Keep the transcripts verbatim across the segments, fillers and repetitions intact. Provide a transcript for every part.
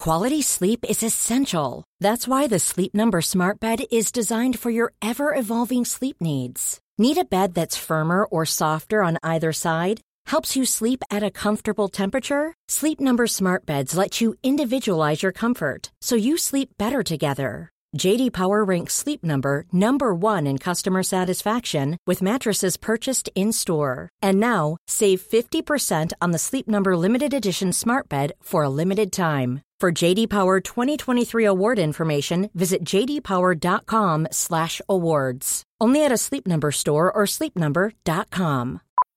Quality sleep is essential. That's why the Sleep Number Smart Bed is designed for your ever-evolving sleep needs. Need a bed that's firmer or softer on either side? Helps you sleep at a comfortable temperature? Sleep Number Smart Beds let you individualize your comfort, so you sleep better together. J D Power ranks Sleep Number number one in customer satisfaction with mattresses purchased in-store. And now, save fifty percent on the Sleep Number Limited Edition Smart Bed for a limited time. For J D Power twenty twenty-three award information, visit j d power dot com slash awards. Only at a Sleep Number store or sleep number dot com.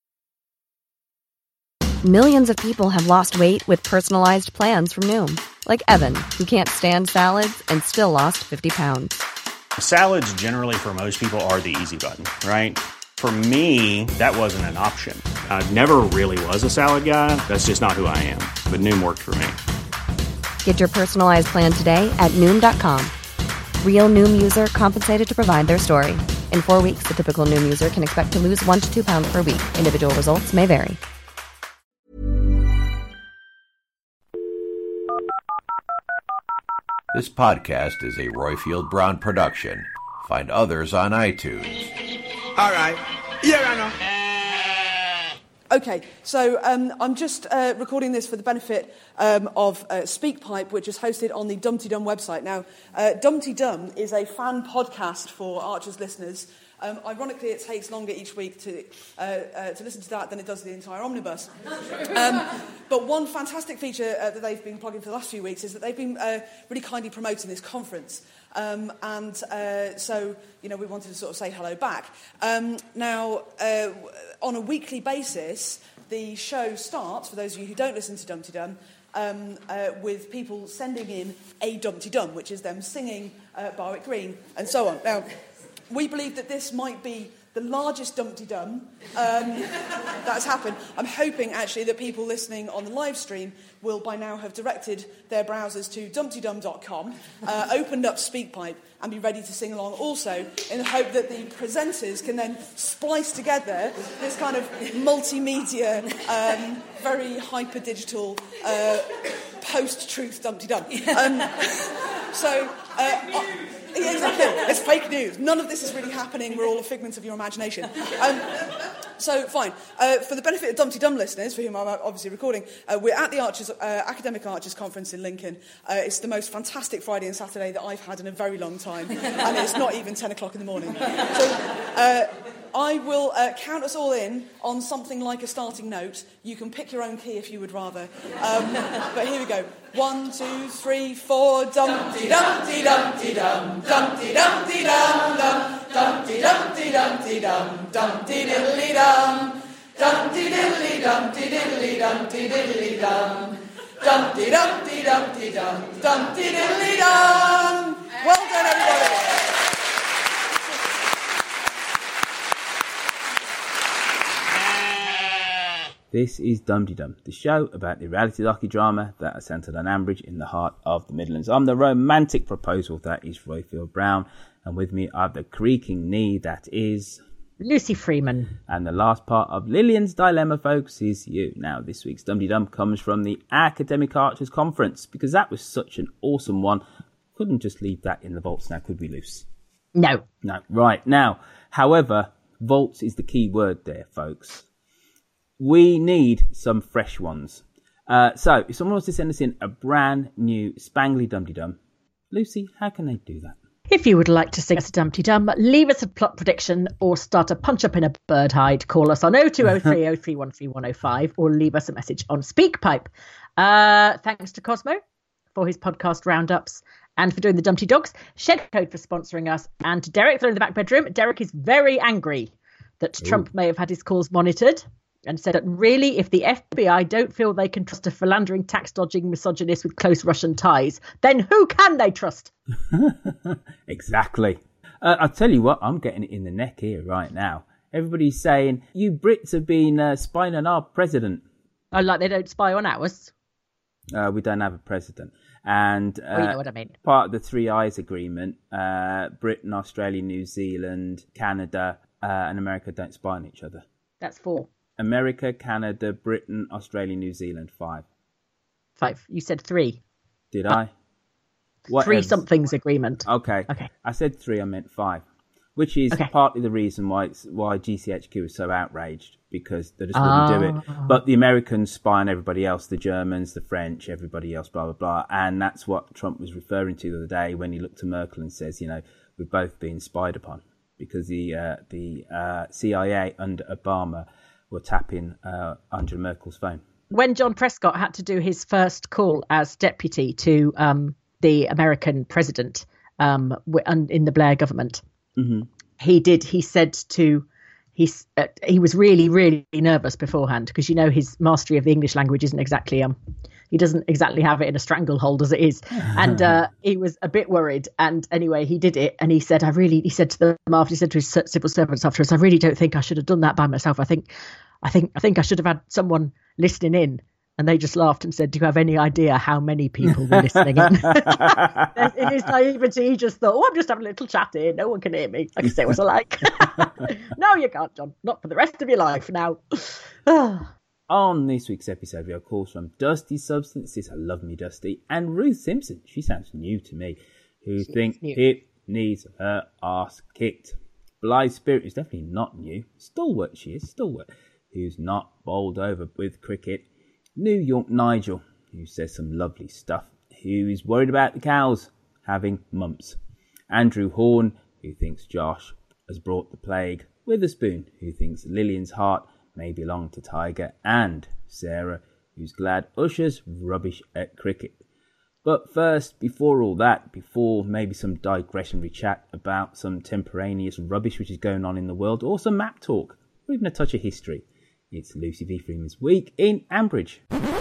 Millions of people have lost weight with personalized plans from Noom. Like Evan, who can't stand salads and still lost fifty pounds. Salads generally for most people are the easy button, right? For me, that wasn't an option. I never really was a salad guy. That's just not who I am. But Noom worked for me. Get your personalized plan today at Noom dot com. Real Noom user compensated to provide their story. In four weeks, the typical Noom user can expect to lose one to two pounds per week. Individual results may vary. This podcast is a Royfield Brown production. Find others on iTunes. All right. Yeah, I know. Okay, so um, I'm just uh, recording this for the benefit um, of uh, SpeakPipe, which is hosted on the Dumpty Dum website. Now, uh, Dumpty Dum is a fan podcast for Archers listeners. Um, ironically, it takes longer each week to uh, uh, to listen to that than it does the entire omnibus. Um, but one fantastic feature uh, that they've been plugging for the last few weeks is that they've been uh, really kindly promoting this conference. Um, and uh, so, you know, we wanted to sort of say hello back. Um, now, uh, on a weekly basis, the show starts, for those of you who don't listen to Dumpty Dum, um, uh, with people sending in a Dumpty Dum, which is them singing uh, Barwick Green and so on. Now, we believe that this might be the largest Dumpty Dum um, that's happened. I'm hoping, actually, that people listening on the live stream will by now have directed their browsers to dumpty dum dot com, uh, opened up SpeakPipe, and be ready to sing along also, in the hope that the presenters can then splice together this kind of multimedia, um, very hyper-digital, uh, post-truth Dumpty Dum. Um, so... Uh, uh, Yeah, exactly. It's fake news. None of this is really happening. We're all a figment of your imagination. Um, so, fine. Uh, for the benefit of Dumpty Dum listeners, for whom I'm obviously recording, uh, we're at the Archers, uh, Academic Archers Conference in Lincoln. Uh, it's the most fantastic Friday and Saturday that I've had in a very long time, and it's not even ten o'clock in the morning. So, uh, I will uh, count us all in on something like a starting note. You can pick your own key if you would rather. Um, but here we go. One, two, three, four. Dumpty, dumpty, dumpty, dum. Dumpty, dumpty, dum, dum. Dumpty, dumpty, dumpty, dum. Dumpty, diddly, dum. Dumpty, diddly, dumpty, diddly, dumpty, diddly, dum. Dumpty, dumpty, dumpty, dum. Dumpty, diddly, dum. Well done, everybody. This is Dumpty Dum, the show about the reality docudrama that is centred on Ambridge in the heart of the Midlands. I'm the romantic proposal that is Royfield Brown, and with me I have the creaking knee that is... Lucy Freeman. And the last part of Lillian's dilemma, folks, is you. Now, this week's Dumpty Dum comes from the Academic Archers Conference, because that was such an awesome one. Couldn't just leave that in the vaults now, could we, Luce? No. No. Right. Now, however, vaults is the key word there, folks. We need some fresh ones. Uh, so, if someone wants to send us in a brand new spangly Dumpty Dum, Lucy, how can they do that? If you would like to sing us a Dumpty Dum, leave us a plot prediction or start a punch up in a bird hide, call us on oh two oh three oh three one three one oh five or leave us a message on SpeakPipe. Uh, thanks to Cosmo for his podcast roundups and for doing the Dumpty Dogs. Shed Code for sponsoring us. And to Derek, through in the back bedroom. Derek is very angry that Ooh. Trump may have had his calls monitored. And said that really, if the F B I don't feel they can trust a philandering, tax-dodging misogynist with close Russian ties, then who can they trust? Exactly. Uh, I'll tell you what, I'm getting it in the neck here right now. Everybody's saying, you Brits have been uh, spying on our president. Oh, like they don't spy on ours? Uh, we don't have a president. And uh, well, you know what I mean. Part of the Three Eyes Agreement, uh, Britain, Australia, New Zealand, Canada, uh, and America don't spy on each other. That's four. America, Canada, Britain, Australia, New Zealand, five. Five. You said three. Did I? What Three else? somethings agreement. Okay. Okay. I said three, I meant five, which is Okay. partly the reason why it's, why G C H Q was so outraged, because they just wouldn't do it. But the Americans spy on everybody else, the Germans, the French, everybody else, blah, blah, blah. And that's what Trump was referring to the other day when he looked to Merkel and says, you know, we've both been spied upon, because the, uh, the uh, C I A under Obama were tapping uh, Angela Merkel's phone. When John Prescott had to do his first call as deputy to um, the American president um, w- un- in the Blair government, Mm-hmm. he did. He said to he uh, he was really really nervous beforehand, because you know his mastery of the English language isn't exactly um he doesn't exactly have it in a stranglehold as it is, and uh, he was a bit worried. And anyway, he did it, and he said, "I really," he said to them after, he said to his civil servants afterwards, "I really don't think I should have done that by myself. I think, I think, I think I should have had someone listening in." And they just laughed and said, "Do you have any idea how many people were listening in?" In his naivety, he just thought, "Oh, I'm just having a little chat here. No one can hear me. I can say what I like." No, you can't, John. Not for the rest of your life now. On this week's episode, we have calls from Dusty Substances, I love me Dusty, and Ruth Simpson, she sounds new to me, who She think is new. Pip needs her ass kicked. Blythe Spirit is definitely not new. Stalwart she is, stalwart, who's not bowled over with cricket. New York Nigel, who says some lovely stuff, who is worried about the cows having mumps. Andrew Horn, who thinks Josh has brought the plague. Witherspoon, who thinks Lillian's heart may belong to Tiger. And Sarah, who's glad Usher's rubbish at cricket. But first, before all that, before maybe some digressionary chat about some temporaneous rubbish which is going on in the world, or some map talk, or even a touch of history, it's Lucy V. Freeman's Week in Ambridge.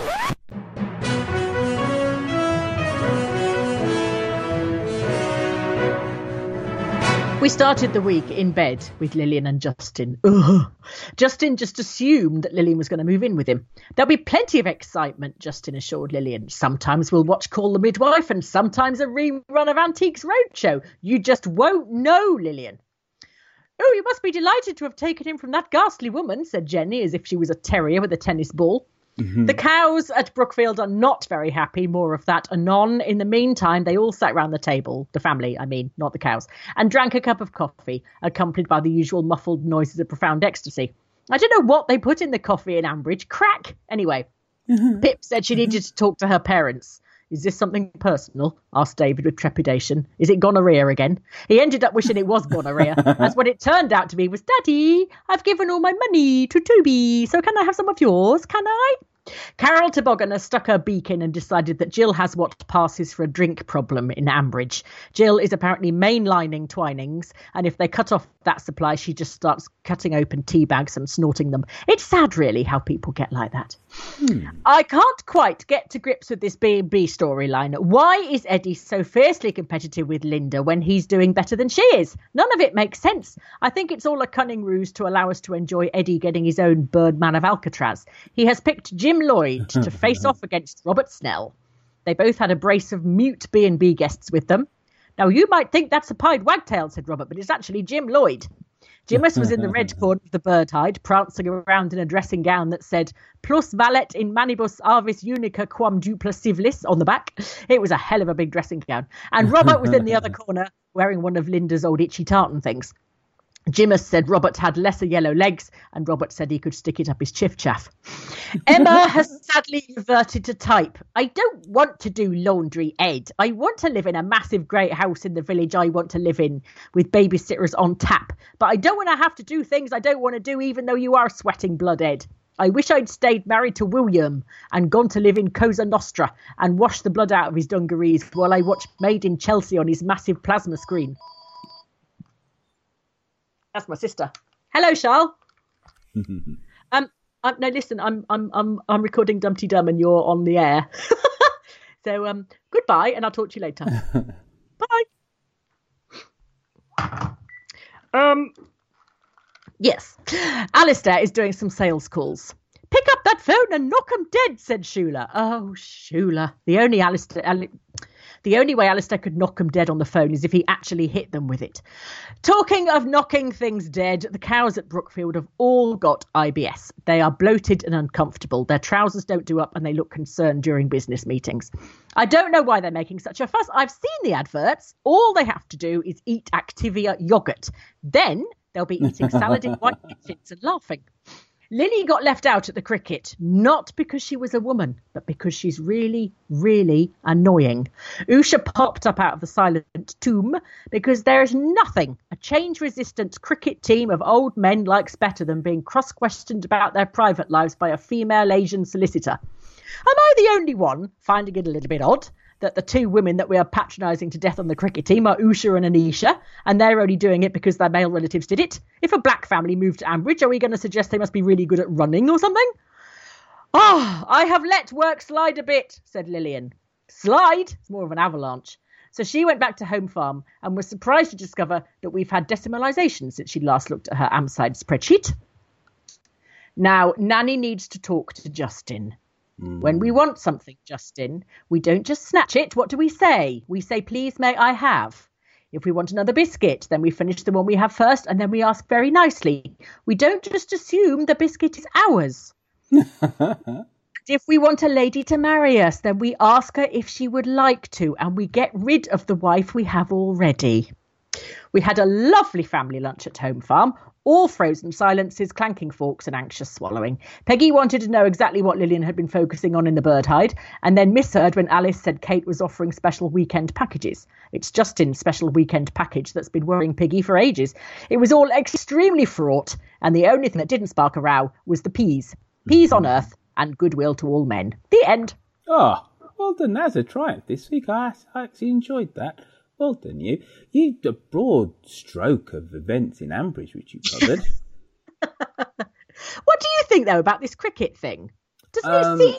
We started the week in bed with Lillian and Justin. Ugh. Justin just assumed that Lillian was going to move in with him. There'll be plenty of excitement, Justin assured Lillian. Sometimes we'll watch Call the Midwife and sometimes a rerun of Antiques Roadshow. You just won't know, Lillian. "Oh, you must be delighted to have taken him from that ghastly woman," said Jenny, as if she was a terrier with a tennis ball. Mm-hmm. The cows at Brookfield are not very happy. More of that anon. In the meantime, they all sat round the table, the family, I mean, not the cows, and drank a cup of coffee, accompanied by the usual muffled noises of profound ecstasy. I don't know what they put in the coffee in Ambridge. Crack! Anyway, mm-hmm. Pip said she needed to talk to her parents. "Is this something personal?" asked David with trepidation. "Is it gonorrhea again?" He ended up wishing it was gonorrhea, as what it turned out to be was, "Daddy, I've given all my money to Toby, so can I have some of yours? Can I?" Carol Tobogganer stuck her beak in and decided that Jill has what passes for a drink problem in Ambridge. Jill is apparently mainlining Twinings, and if they cut off that supply, she just starts cutting open tea bags and snorting them. It's sad, really, how people get like that. Hmm. I can't quite get to grips with this B and B storyline. Why is Eddie so fiercely competitive with Linda when he's doing better than she is? None of it makes sense. I think it's all a cunning ruse to allow us to enjoy Eddie getting his own Birdman of Alcatraz. He has picked Jim Lloyd to face off against Robert Snell. They both had a brace of mute B and B guests with them. "Now, you might think that's a pied wagtail," said Robert, "but it's actually Jim Lloyd." Jimus was in the red corner of the bird hide, prancing around in a dressing gown that said, "Plus valet in manibus avis unica quam dupla civilis" on the back. It was a hell of a big dressing gown. And Robert was in the other corner, wearing one of Linda's old itchy tartan things. Jimus said Robert had lesser yellow legs, and Robert said he could stick it up his chiff-chaff. Emma has sadly reverted to type. "I don't want to do laundry, Ed. I want to live in a massive great house in the village I want to live in, with babysitters on tap. But I don't want to have to do things I don't want to do, even though you are sweating blood, Ed. I wish I'd stayed married to William and gone to live in Cosa Nostra and washed the blood out of his dungarees while I watch Made in Chelsea on his massive plasma screen." That's my sister. Hello, Charles. um, um, no, listen, I'm I'm I'm I'm recording Dumpty Dum, and you're on the air. So, um, goodbye, and I'll talk to you later. Bye. Um, yes, Alistair is doing some sales calls. "Pick up that phone and knock 'em dead," said Shula. Oh, Shula, the only Alistair. Ali- The only way Alistair could knock them dead on the phone is if he actually hit them with it. Talking of knocking things dead, the cows at Brookfield have all got I B S. They are bloated and uncomfortable. Their trousers don't do up and they look concerned during business meetings. I don't know why they're making such a fuss. I've seen the adverts. All they have to do is eat Activia yogurt. Then they'll be eating salad in white kitchens and laughing. Lily got left out at the cricket, not because she was a woman, but because she's really, really annoying. Usha popped up out of the silent tomb because there is nothing a change-resistant cricket team of old men likes better than being cross-questioned about their private lives by a female Asian solicitor. Am I the only one finding it a little bit odd that the two women that we are patronising to death on the cricket team are Usha and Anisha, and they're only doing it because their male relatives did it? If a black family moved to Ambridge, are we going to suggest they must be really good at running or something? Ah, oh, I have let work slide a bit, said Lillian. Slide? It's more of an avalanche. So she went back to Home Farm and was surprised to discover that we've had decimalisation since she last looked at her Amside spreadsheet. Now, Nanny needs to talk to Justin. When we want something, Justin, we don't just snatch it. What do we say? We say, please, may I have? If we want another biscuit, then we finish the one we have first, and then we ask very nicely. We don't just assume the biscuit is ours. If we want a lady to marry us, then we ask her if she would like to, and we get rid of the wife we have already. We had a lovely family lunch at Home Farm. All frozen silences, clanking forks and anxious swallowing. Peggy wanted to know exactly what Lillian had been focusing on in the bird hide, and then misheard when Alice said Kate was offering special weekend packages. It's Justin's special weekend package that's been worrying Peggy for ages. It was all extremely fraught, and the only thing that didn't spark a row was the peas. Peas on earth and goodwill to all men. The end. Oh, well done. That's a triumph this week. I, I actually enjoyed that. Well done, you. You a broad stroke of events in Ambridge, which you covered. What do you think, though, about this cricket thing? Doesn't Um, it seem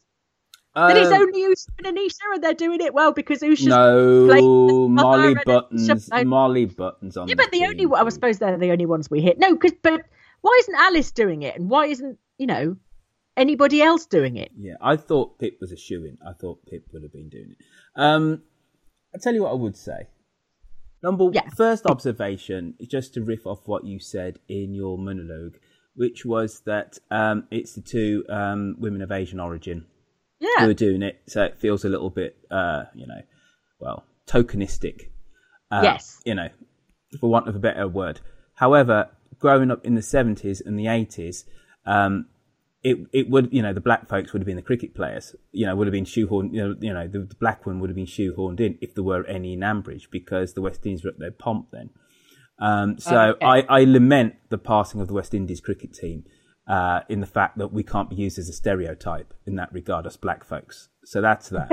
odd that it's Um, only Usha and Anisha and they're doing it well because Usha's no, playing Molly and Buttons. Anisha- Molly Buttons on Yeah, but the team. only, I suppose they're the only ones we hit. No, because but why isn't Alice doing it, and why isn't, you know, anybody else doing it? Yeah, I thought Pip was a shoo-in. I thought Pip would have been doing it. Um, I'll tell you what I would say. Number Yeah. first observation, just to riff off what you said in your monologue, which was that um, it's the two um, women of Asian origin who Yeah, are doing it, so it feels a little bit, uh, you know, well, tokenistic. Uh, Yes. You know, for want of a better word. However, growing up in the seventies and the eighties, um, it it would, you know, the black folks would have been the cricket players, you know, would have been shoehorned, you know, you know, the, the black one would have been shoehorned in if there were any in Ambridge, because the West Indies were at their pomp then. Um, so Okay. I, I lament the passing of the West Indies cricket team, uh, in the fact that we can't be used as a stereotype in that regard, us black folks. So that's that.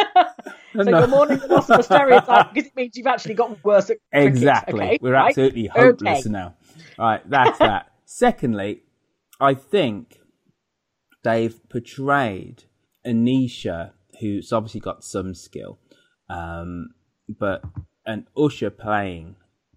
so you're mourning the loss of a stereotype because it means you've actually gotten worse at cricket. Exactly. Okay, We're right? absolutely hopeless Okay. now. All right, that's that. Secondly, I think they've portrayed Anisha, who's obviously got some skill, um, but and Usha playing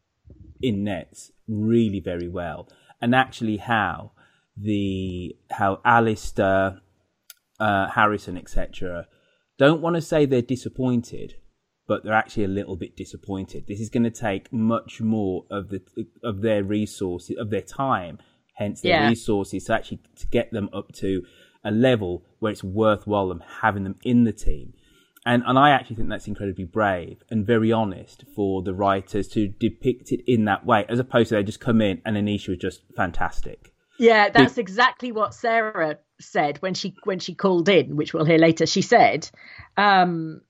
in nets really very well, and actually how the how Alistair, uh, Harrison, et cetera don't want to say they're disappointed, but they're actually a little bit disappointed. This is going to take much more of the of their resources, of their time, hence their Yeah. resources, to actually to get them up to a level where it's worthwhile them having them in the team. And and I actually think that's incredibly brave and very honest for the writers to depict it in that way, as opposed to they just come in and Anisha was just fantastic. Yeah, that's exactly what Sarah said when she when she called in, which we'll hear later. She said, um,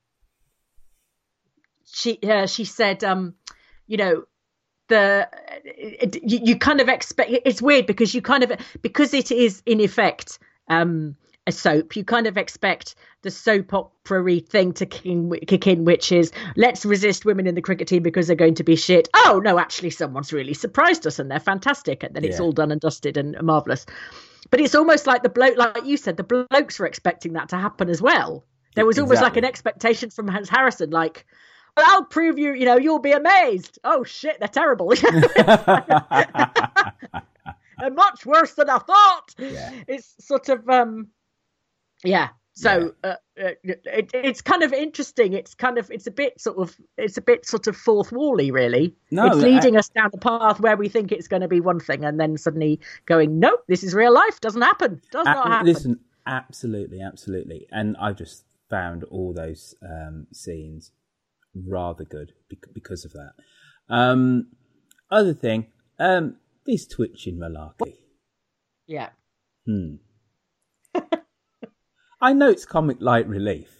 she uh, she said, um, you know, the it, you, you kind of expect. It's weird because you kind of because it is in effect um, a soap. You kind of expect the soap opera-y thing to kick in, kick in, which is let's resist women in the cricket team because they're going to be shit. Oh no, actually, someone's really surprised us and they're fantastic, and then it's Yeah. all done and dusted and marvelous. But it's almost like the bloke, like you said, the blokes were expecting that to happen as well. There was almost like Exactly. an expectation from Hans Harrison, like, well, I'll prove you, you know, you'll be amazed. Oh shit, they're terrible. They're much worse than I thought. Yeah. It's sort of, um, yeah. So yeah. uh, it, it's kind of interesting. It's kind of it's a bit sort of it's a bit sort of fourth wally, really. No, it's leading I... us down the path where we think it's going to be one thing, and then suddenly going, nope, this is real life. Doesn't happen. Does uh, not happen. Listen, absolutely, absolutely. And I just found all those um, scenes rather good because of that. Um, other thing, um, this twitching malarkey. Yeah. Hmm. I know it's comic light relief,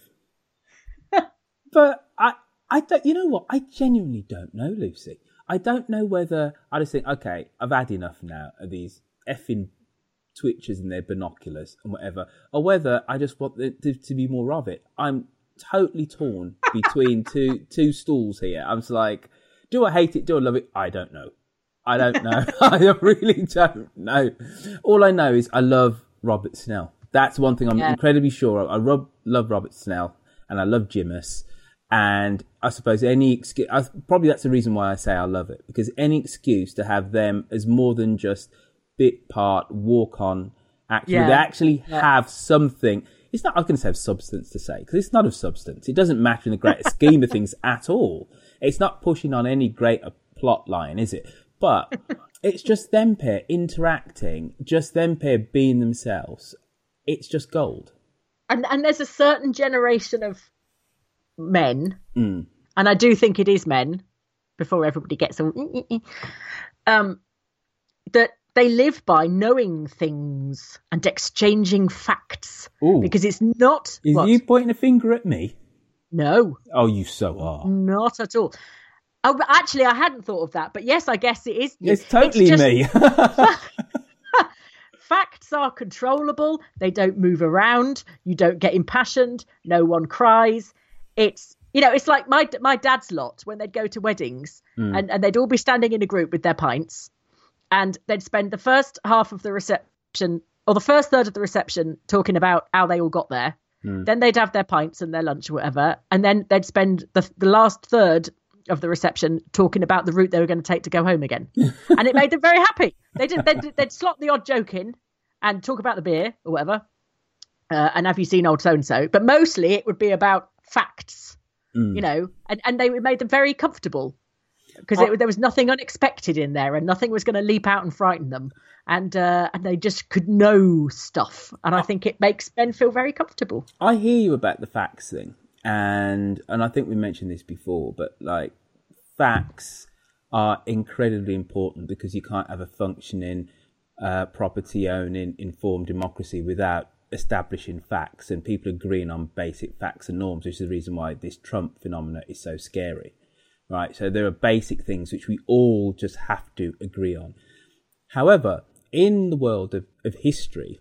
but I, I don't. You know what? I genuinely don't know, Lucy. I don't know whether I just think, okay, I've had enough now of these effing twitchers and their binoculars and whatever, or whether I just want there to, to be more of it. I'm totally torn between two two stools here. I'm just like, do I hate it? Do I love it? I don't know. I don't know. I really don't know. All I know is I love Robert Snell. That's one thing I'm yeah. incredibly sure of. I love, love Robert Snell and I love Jimus. And I suppose any excuse, I, probably that's the reason why I say I love it, because any excuse to have them as more than just bit part, walk on, actually, yeah. they actually yeah. have something. It's not, I was going to say have substance to say, because it's not of substance. It doesn't matter in the greater scheme of things at all. It's not pushing on any greater plot line, is it? But it's just them pair interacting, just them pair being themselves. It's just gold. And and there's a certain generation of men, mm. and I do think it is men, before everybody gets all, um, that they live by knowing things and exchanging facts. Ooh. Because it's not... Is what? you pointing a finger at me? No. Oh, you so are. Not at all. Oh, but actually, I hadn't thought of that. But yes, I guess it is. It's totally it's just... me. Facts are controllable. They don't move around. You don't get impassioned. No one cries. It's, you know, it's like my my dad's lot when they'd go to weddings mm. and, and they'd all be standing in a group with their pints, and they'd spend the first half of the reception or the first third of the reception talking about how they all got there. Mm. Then they'd have their pints and their lunch or whatever. And then they'd spend the the last third of the reception talking about the route they were going to take to go home again. And it made them very happy. They did, they'd, they'd slot the odd joke in and talk about the beer or whatever. Uh, and have you seen old so-and-so? But mostly it would be about facts, mm. you know, and, and they made them very comfortable because oh. there was nothing unexpected in there and nothing was going to leap out and frighten them. And uh, and they just could know stuff. And I think it makes men feel very comfortable. I hear you about the facts thing. And and I think we mentioned this before, but like facts are incredibly important because you can't have a functioning, uh, property-owning, informed democracy without establishing facts and people agreeing on basic facts and norms, which is the reason why this Trump phenomena is so scary, right? So there are basic things which we all just have to agree on. However, in the world of, of history,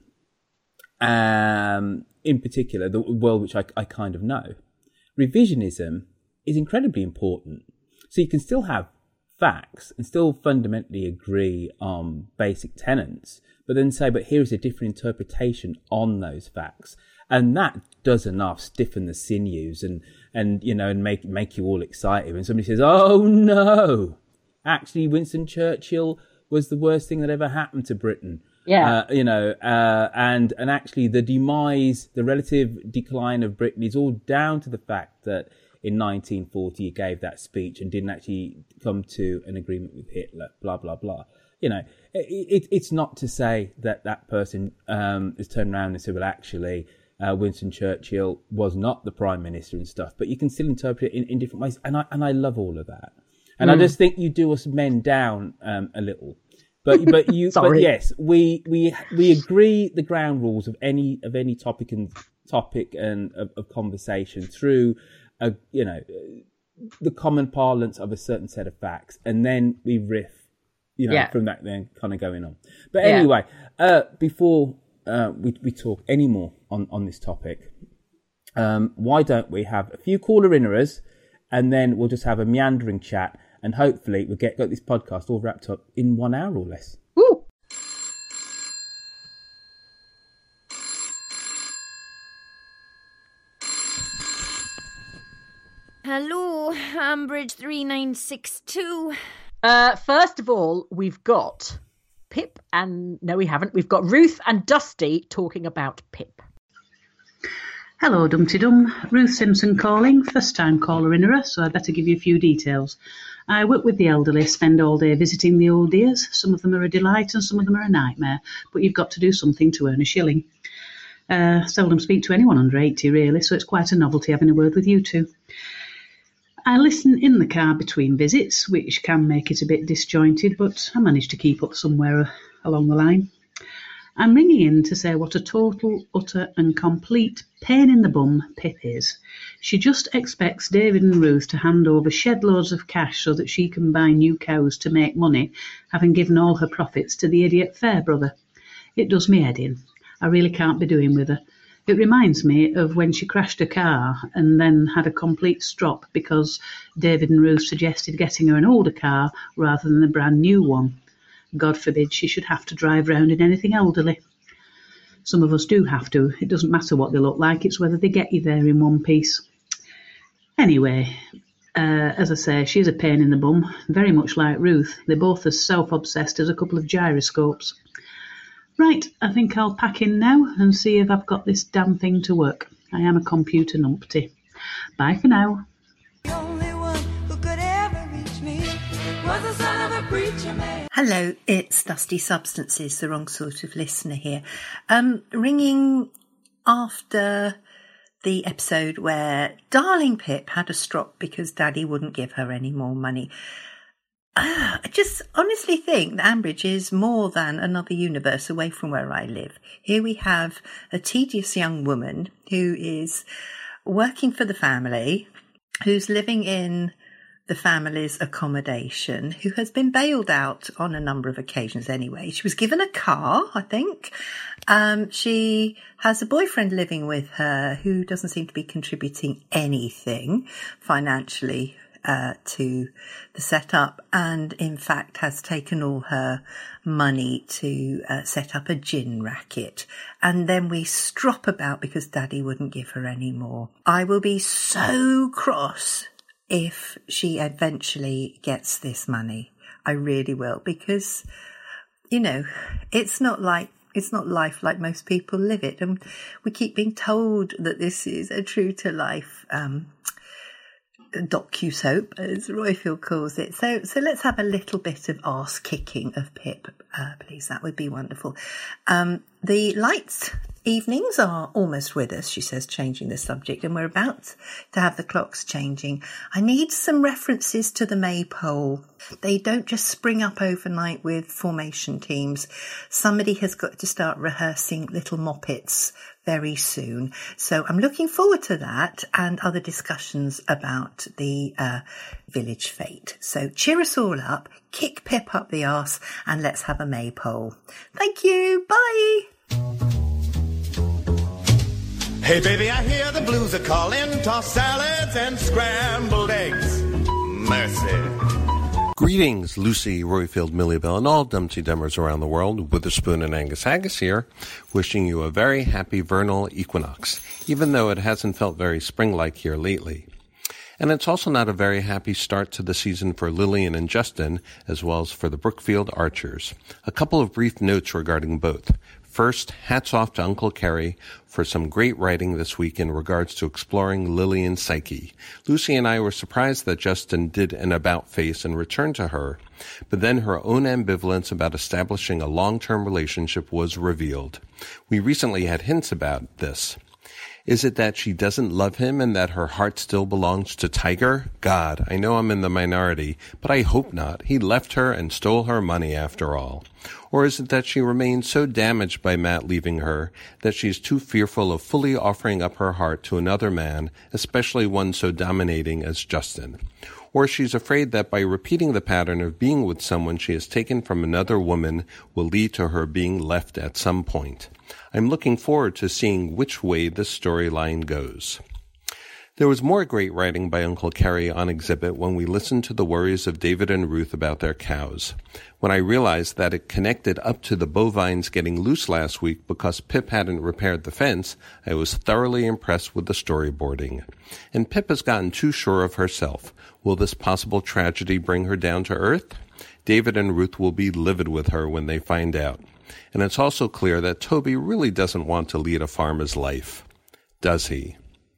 um, in particular, the world which I, I kind of know, revisionism is incredibly important. So you can still have facts and still fundamentally agree on basic tenets, but then say, but here's a different interpretation on those facts. And that does enough stiffen the sinews and, and you know, and make, make you all excited when somebody says, oh no, actually Winston Churchill was the worst thing that ever happened to Britain. Yeah. Uh, you know, uh, and, and actually the demise, the relative decline of Britain is all down to the fact that in nineteen forty he gave that speech and didn't actually come to an agreement with Hitler, blah, blah, blah. You know, it, it, it's not to say that that person um, has turned around and said, well, actually, uh, Winston Churchill was not the prime minister and stuff, but you can still interpret it in, in different ways. And I, and I love all of that. And mm. I just think you do us men down um, a little. But but you but yes, we we we agree the ground rules of any of any topic and topic and of, of conversation through a you know the common parlance of a certain set of facts, and then we riff, you know, yeah. from that then kind of going on. But anyway, yeah. uh, before uh, we we talk any more on on this topic, um, why don't we have a few caller inners, and then we'll just have a meandering chat. And hopefully we'll get got this podcast all wrapped up in one hour or less. Woo! Hello, Ambridge three nine six two. Uh, first of all, we've got Pip and... No, we haven't. We've got Ruth and Dusty talking about Pip. Hello, Dumpty Dum. Ruth Simpson calling, first time caller in her, so I'd better give you a few details. I work with the elderly, spend all day visiting the old dears. Some of them are a delight and some of them are a nightmare, but you've got to do something to earn a shilling. Uh, seldom speak to anyone under eighty, really, so it's quite a novelty having a word with you two. I listen in the car between visits, which can make it a bit disjointed, but I manage to keep up somewhere along the line. I'm ringing in to say what a total, utter and complete pain in the bum Pip is. She just expects David and Ruth to hand over shed loads of cash so that she can buy new cows to make money, having given all her profits to the idiot Fairbrother. It does me head in. I really can't be doing with her. It reminds me of when she crashed a car and then had a complete strop because David and Ruth suggested getting her an older car rather than a brand new one. God forbid she should have to drive round in anything elderly. Some of us do have to. It doesn't matter what they look like, it's whether they get you there in one piece. Anyway, uh, as I say, she's a pain in the bum, very much like Ruth. They're both as self-obsessed as a couple of gyroscopes. Right, I think I'll pack in now and see if I've got this damn thing to work. I am a computer numpty. Bye for now. The only one who could ever reach me was the son of a preacher man. Hello, it's Dusty Substances, the wrong sort of listener here. Um, ringing after the episode where darling Pip had a strop because Daddy wouldn't give her any more money. Uh, I just honestly think that Ambridge is more than another universe away from where I live. Here we have a tedious young woman who is working for the family, who's living in the family's accommodation, who has been bailed out on a number of occasions anyway. She was given a car, I think. Um, she has a boyfriend living with her who doesn't seem to be contributing anything financially uh, to the setup, and in fact has taken all her money to uh, set up a gin racket. And then we strop about because Daddy wouldn't give her any more. I will be so cross if she eventually gets this money. I really will, because, you know, it's not like, it's not life like most people live it. And we keep being told that this is a true to life, um, docu-soap, as Royfield calls it. So, so let's have a little bit of arse kicking of Pip, uh, please. That would be wonderful. Um, the lights evenings are almost with us, she says, changing the subject, and we're about to have the clocks changing. I need some references to the Maypole. They don't just spring up overnight with formation teams. Somebody has got to start rehearsing Little Moppets very soon. So I'm looking forward to that and other discussions about the uh, village fete. So cheer us all up, kick Pip up the arse, and let's have a Maypole. Thank you. Bye. Hey baby, I hear the blues are calling, tossed salads and scrambled eggs. Mercy. Greetings, Lucy, Royfield, Millibell, and all Dumpty Dummers around the world. Witherspoon and Angus Haggis here, wishing you a very happy vernal equinox, even though it hasn't felt very spring-like here lately. And it's also not a very happy start to the season for Lillian and Justin, as well as for the Brookfield Archers. A couple of brief notes regarding both. First, hats off to Uncle Kerry for some great writing this week in regards to exploring Lillian's psyche. Lucy and I were surprised that Justin did an about-face and returned to her, but then her own ambivalence about establishing a long-term relationship was revealed. We recently had hints about this. Is it that she doesn't love him and that her heart still belongs to Tiger? God, I know I'm in the minority, but I hope not. He left her and stole her money after all. Or is it that she remains so damaged by Matt leaving her that she's too fearful of fully offering up her heart to another man, especially one so dominating as Justin? Or she's afraid that by repeating the pattern of being with someone she has taken from another woman will lead to her being left at some point. I'm looking forward to seeing which way this storyline goes. There was more great writing by Uncle Kerry on exhibit when we listened to the worries of David and Ruth about their cows. When I realized that it connected up to the bovines getting loose last week because Pip hadn't repaired the fence, I was thoroughly impressed with the storyboarding. And Pip has gotten too sure of herself. Will this possible tragedy bring her down to earth? David and Ruth will be livid with her when they find out. And it's also clear that Toby really doesn't want to lead a farmer's life. does he?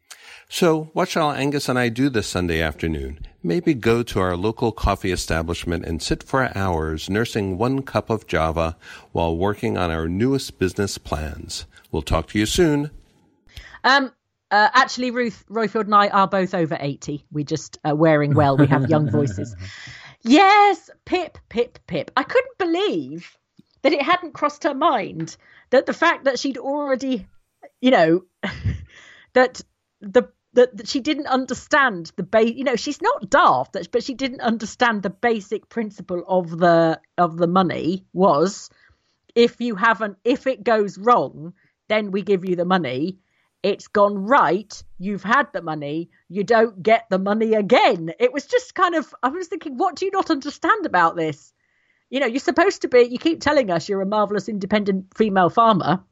So what shall Angus and I do this Sunday afternoon? Maybe go to our local coffee establishment and sit for hours nursing one cup of Java while working on our newest business plans. We'll talk to you soon. Um, uh, actually, Ruth, Royfield and I are both over eighty. We're just uh, wearing well. We have young voices. Yes, Pip, Pip, Pip. I couldn't believe that it hadn't crossed her mind that the fact that she'd already, you know, that the that, that she didn't understand the base. You know, she's not daft, but she didn't understand the basic principle of the of the money was, if you haven't, if it goes wrong, then we give you the money. It's gone right. You've had the money. You don't get the money again. It was just kind of, I was thinking, what do you not understand about this? You know, you're supposed to be, you keep telling us you're a marvellous independent female farmer,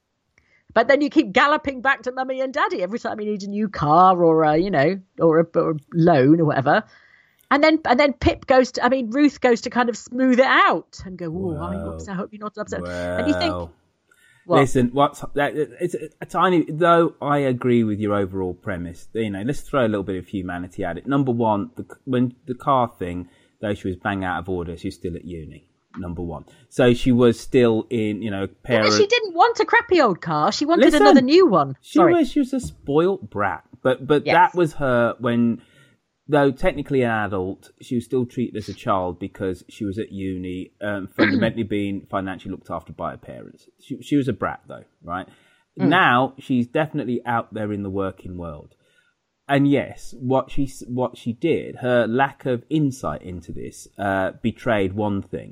but then you keep galloping back to mummy and daddy every time you need a new car or a, you know, or a, or a loan or whatever. And then, and then Pip goes to, I mean, Ruth goes to kind of smooth it out and go, oh, Well, I hope you're not upset. Well, and you think, what? Listen, what's it's a, a tiny, though I agree with your overall premise. You know, let's throw a little bit of humanity at it. Number one, the, when the car thing, though she was bang out of order, she was still at uni. Number one, so she was still in, you know, parent. Yeah, she didn't want a crappy old car. She wanted Listen, another new one. She Sorry. was, she was a spoilt brat, but but Yes. that was her when, though technically an adult, she was still treated as a child because she was at uni, um, fundamentally being financially looked after by her parents. She, she was a brat, though, right? Mm. Now she's definitely out there in the working world. And yes, what she what she did, her lack of insight into this, uh, betrayed one thing: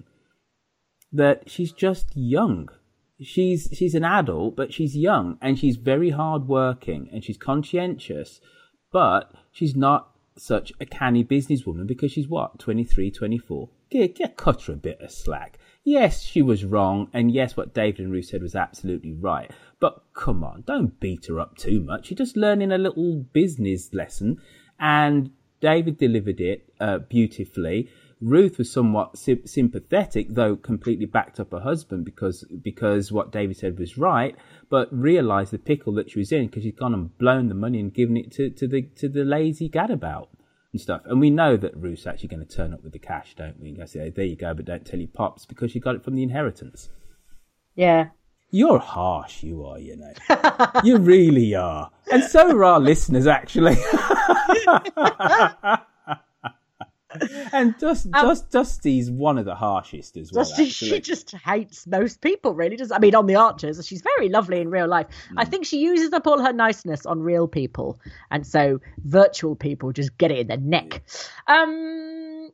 that she's just young. She's she's an adult, but she's young, and she's very hardworking, and she's conscientious, but she's not such a canny businesswoman because she's what, twenty-three, twenty-four. Get, get cut her a bit of slack. Yes, she was wrong, and yes, what David and Ruth said was absolutely right. But come on, don't beat her up too much. She's just learning a little business lesson, and David delivered it uh, beautifully. Ruth was somewhat sy- sympathetic, though completely backed up her husband because because what David said was right, but realised the pickle that she was in because she'd gone and blown the money and given it to, to the to the lazy gadabout and stuff. And we know that Ruth's actually going to turn up with the cash, don't we? I say, there you go, but don't tell your pops because she got it from the inheritance. Yeah. You're harsh, you are, you know. You really are. And so are our listeners, actually. And just, um, just Dusty's one of the harshest as well. Dusty, actually. she just hates most people, really. Does I mean, on the Archers, she's very lovely in real life. Mm. I think she uses up all her niceness on real people, and so virtual people just get it in their neck. Um,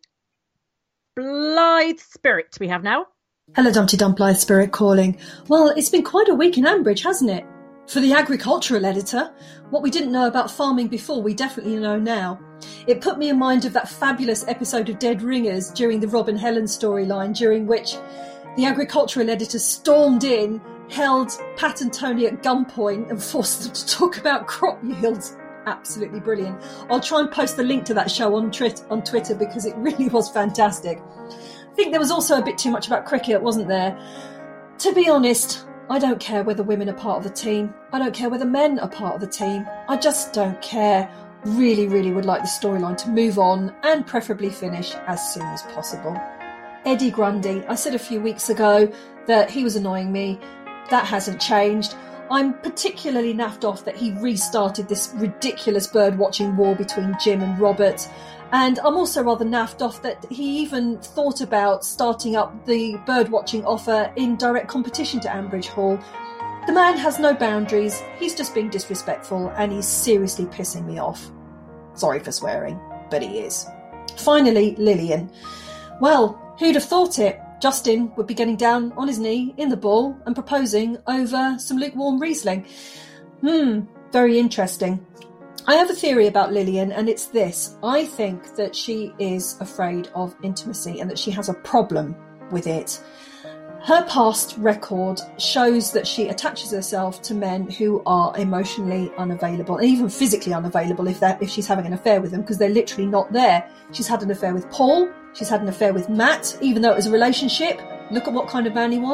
Blythe Spirit, we have now. Hello, Dumpty Dump, Blythe Spirit calling. Well, it's been quite a week in Ambridge, hasn't it? For the agricultural editor, what we didn't know about farming before, we definitely know now. It put me in mind of that fabulous episode of Dead Ringers during the Rob and Helen storyline, during which the agricultural editor stormed in, held Pat and Tony at gunpoint and forced them to talk about crop yields. Absolutely brilliant. I'll try and post the link to that show on, trit- on Twitter because it really was fantastic. I think there was also a bit too much about cricket, wasn't there? To be honest, I don't care whether women are part of the team. I don't care whether men are part of the team. I just don't care. Really, really would like the storyline to move on and preferably finish as soon as possible. Eddie Grundy, I said a few weeks ago that he was annoying me. That hasn't changed. I'm particularly naffed off that he restarted this ridiculous bird-watching war between Jim and Robert. And I'm also rather naffed off that he even thought about starting up the bird-watching offer in direct competition to Ambridge Hall. The man has no boundaries, he's just being disrespectful, and he's seriously pissing me off. Sorry for swearing, but he is. Finally, Lillian. Well, who'd have thought it? Justin would be getting down on his knee in the ball and proposing over some lukewarm Riesling. Hmm, very interesting. I have a theory about Lillian, and it's this. I think that she is afraid of intimacy and that she has a problem with it. Her past record shows that she attaches herself to men who are emotionally unavailable, and even physically unavailable if they're, if she's having an affair with them, because they're literally not there. She's had an affair with Paul, she's had an affair with Matt, even though it was a relationship. Look at what kind of man he was.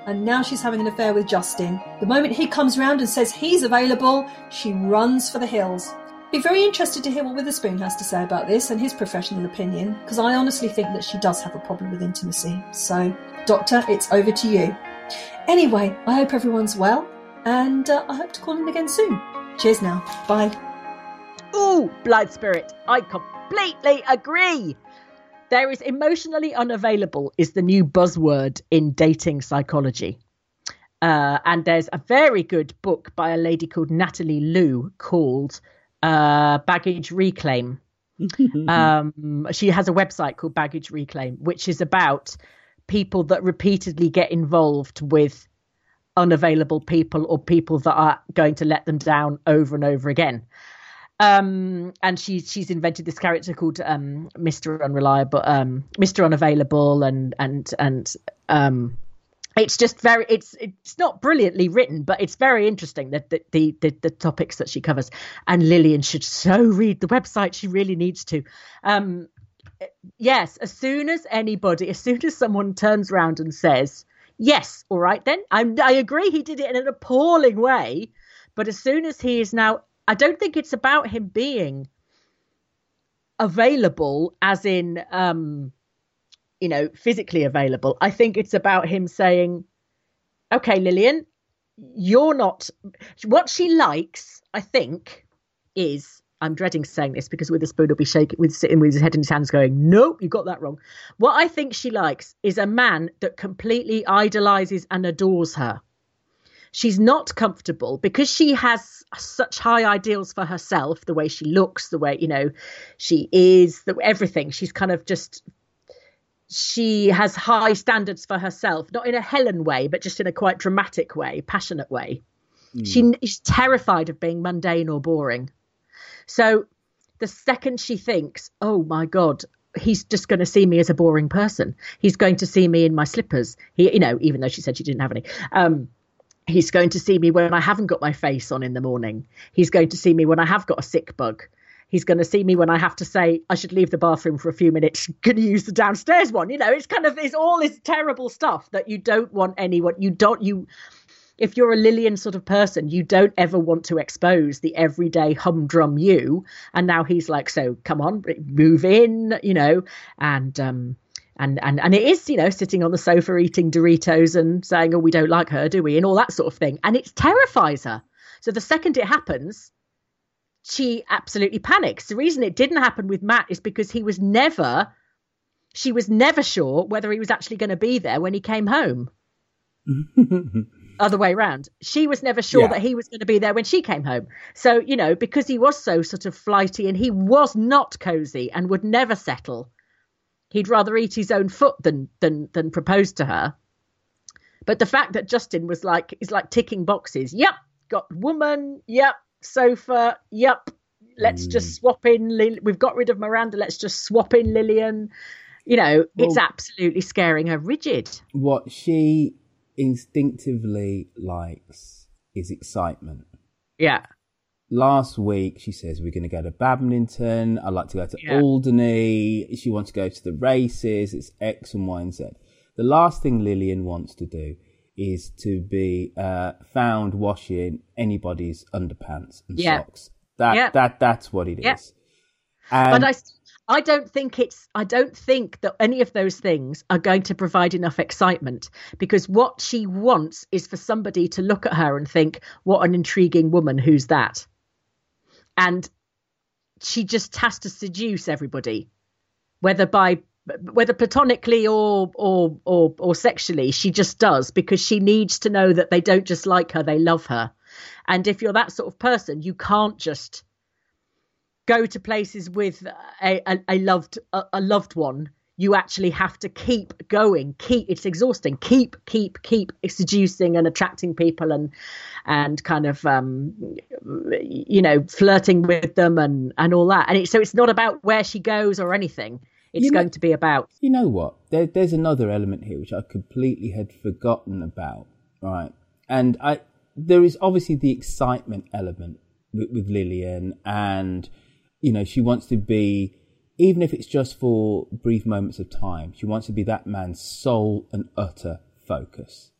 and now she's having an affair with Justin. The moment he comes round and says he's available, she runs for the hills. Be very interested to hear what Witherspoon has to say about this and his professional opinion, because I honestly think that she does have a problem with intimacy. So, Doctor, it's over to you. Anyway, I hope everyone's well, and uh, I hope to call in again soon. Cheers now. Bye. Ooh, Blythe Spirit, I completely agree. There is emotionally unavailable is the new buzzword in dating psychology. Uh, and there's a very good book by a lady called Natalie Liu called uh, Baggage Reclaim. um, she has a website called Baggage Reclaim, which is about people that repeatedly get involved with unavailable people or people that are going to let them down over and over again. Um, and she's she's invented this character called um, Mister Unreliable, um, Mister Unavailable, and and and um, it's just very it's it's not brilliantly written, but it's very interesting that the, the the the topics that she covers. And Lillian should so read the website; she really needs to. Um, yes, as soon as anybody, as soon as someone turns around and says, "Yes, all right, then I'm, I agree," he did it in an appalling way, but as soon as he is now. I don't think it's about him being available as in, um, you know, physically available. I think it's about him saying, okay, Lillian, you're not what she likes, I think, is I'm dreading saying this because Witherspoon will be shaking with sitting with his head in his hands going, nope, you got that wrong. What I think she likes is a man that completely idolizes and adores her. She's not comfortable because she has such high ideals for herself, the way she looks, the way, you know, she is, the, everything. She's kind of just, she has high standards for herself, not in a Helen way, but just in a quite dramatic way, passionate way. Mm. She is terrified of being mundane or boring. So the second she thinks, oh my God, he's just going to see me as a boring person. He's going to see me in my slippers. He, you know, even though she said she didn't have any, um, he's going to see me when I haven't got my face on in the morning. He's going to see me when I have got a sick bug. He's going to see me when I have to say I should leave the bathroom for a few minutes. Can you use the downstairs one? You know, it's kind of, it's all this terrible stuff that you don't want anyone, you don't, you, if you're a Lillian sort of person, you don't ever want to expose the everyday humdrum you. And now he's like, so come on, move in, you know, and, um, And, and and it is, you know, sitting on the sofa eating Doritos and saying, oh, we don't like her, do we? And all that sort of thing. And it terrifies her. So the second it happens, she absolutely panics. The reason it didn't happen with Matt is because he was never, she was never sure whether he was actually going to be there when he came home. Other way around. She was never sure yeah. that he was going to be there when she came home. So, you know, because he was so sort of flighty and he was not cozy and would never settle. He'd rather eat his own foot than than than propose to her. But the fact that Justin was like, is like ticking boxes. Yep, got woman. Yep, sofa. Yep, let's mm. just swap in. Lil- We've got rid of Miranda. Let's just swap in Lillian. You know, well, it's absolutely scaring her rigid. What she instinctively likes is excitement. Yeah. Last week, she says, we're going to go to badminton. I'd like to go to yeah. Alderney. She wants to go to the races. It's X and Y and Z. The last thing Lillian wants to do is to be uh, found washing anybody's underpants and yeah. socks. That yeah. that that's what it yeah. is. And but I, I don't think it's. I don't think that any of those things are going to provide enough excitement, because what she wants is for somebody to look at her and think, "What an intriguing woman! Who's that?" And she just has to seduce everybody, whether by whether platonically or or or or sexually. She just does, because she needs to know that they don't just like her, they love her. And if you're that sort of person, you can't just go to places with a, a, a loved a, a loved one. You actually have to keep going. Keep it's exhausting. Keep keep keep seducing and attracting people and and kind of um, you know flirting with them and and all that. And it, so it's not about where she goes or anything. It's you know, going to be about. You know what? There, there's another element here which I completely had forgotten about. Right, and I there is obviously the excitement element with, with Lillian, and you know she wants to be. Even if it's just for brief moments of time, she wants to be that man's sole and utter focus.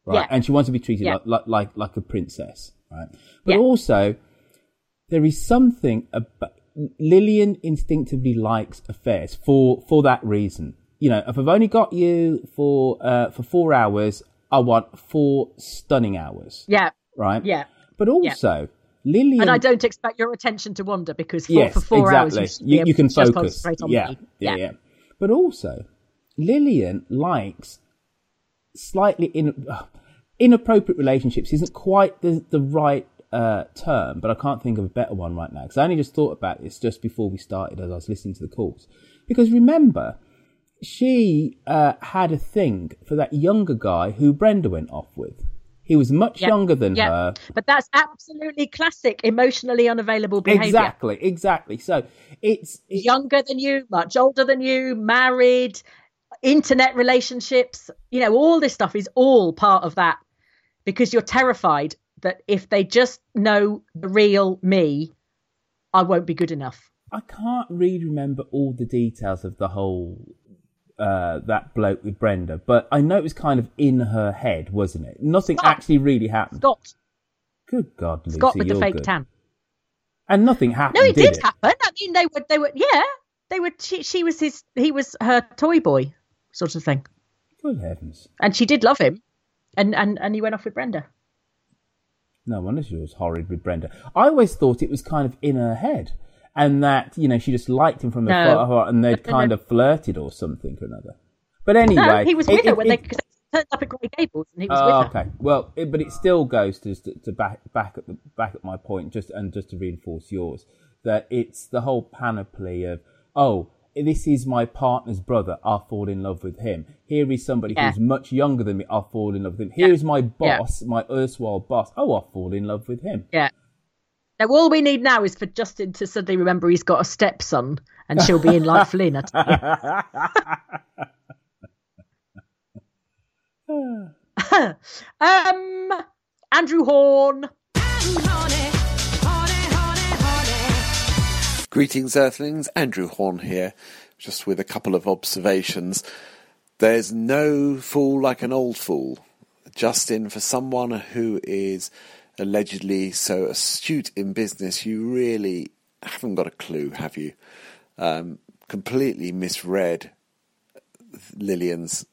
right? Yeah. And she wants to be treated Yeah. like, like like like a princess, right? But Yeah. also, there is something about Lillian instinctively likes affairs for for that reason. You know, if I've only got you for uh, for four hours, I want four stunning hours. Yeah. Right. Yeah. But also, Lillian, And I don't expect your attention to wander because for, yes, for four exactly. hours you, should be you, able you can to just focus. concentrate on Yeah, me. yeah, yeah. But also, Lillian likes slightly in, uh, inappropriate relationships. Isn't quite the the right uh, term, but I can't think of a better one right now because I only just thought about this just before we started as I was listening to the calls. Because remember, she uh, had a thing for that younger guy who Brenda went off with. He was much Yep. younger than Yep. her. But that's absolutely classic emotionally unavailable behaviour. Exactly, exactly. So it's, it's younger than you, much older than you, married, internet relationships, you know, all this stuff is all part of that because you're terrified that if they just know the real me, I won't be good enough. I can't really remember all the details of the whole uh, that bloke with Brenda, but I know it was kind of in her head, wasn't it? Nothing Scott. actually really happened. Scott. Good God, Lucy, Scott with the you're fake good. tan. And nothing happened. No, it did, did happen. I mean, they were, they were, yeah, they were. She, she was his, he was her toy boy, sort of thing. Good heavens! And she did love him, and and and he went off with Brenda. No wonder she was horrid with Brenda. I always thought it was kind of in her head, and that you know she just liked him from No. afar, and they'd No, no, kind no. of flirted or something or another. But anyway, No, he was with it- her it- when they it- cause they turned up at Grey Gables, and he was Oh, with her. okay. Well, it, but it still goes to to, to back back at the, back at my point, just and just to reinforce yours, that it's the whole panoply of oh, this is my partner's brother, I'll fall in love with him. Here is somebody Yeah. who's much younger than me, I'll fall in love with him. Here Yeah. is my Yeah. boss, my erstwhile boss. Oh, I'll fall in love with him. Yeah. Now, all we need now is for Justin to suddenly remember he's got a stepson, and she'll be in like Flynn. I tell you. um, Andrew Horn. Greetings, Earthlings. Andrew Horn here, just with a couple of observations. There's no fool like an old fool. Justin, for someone who is allegedly so astute in business, you really haven't got a clue, have you? Um, completely misread Lillian's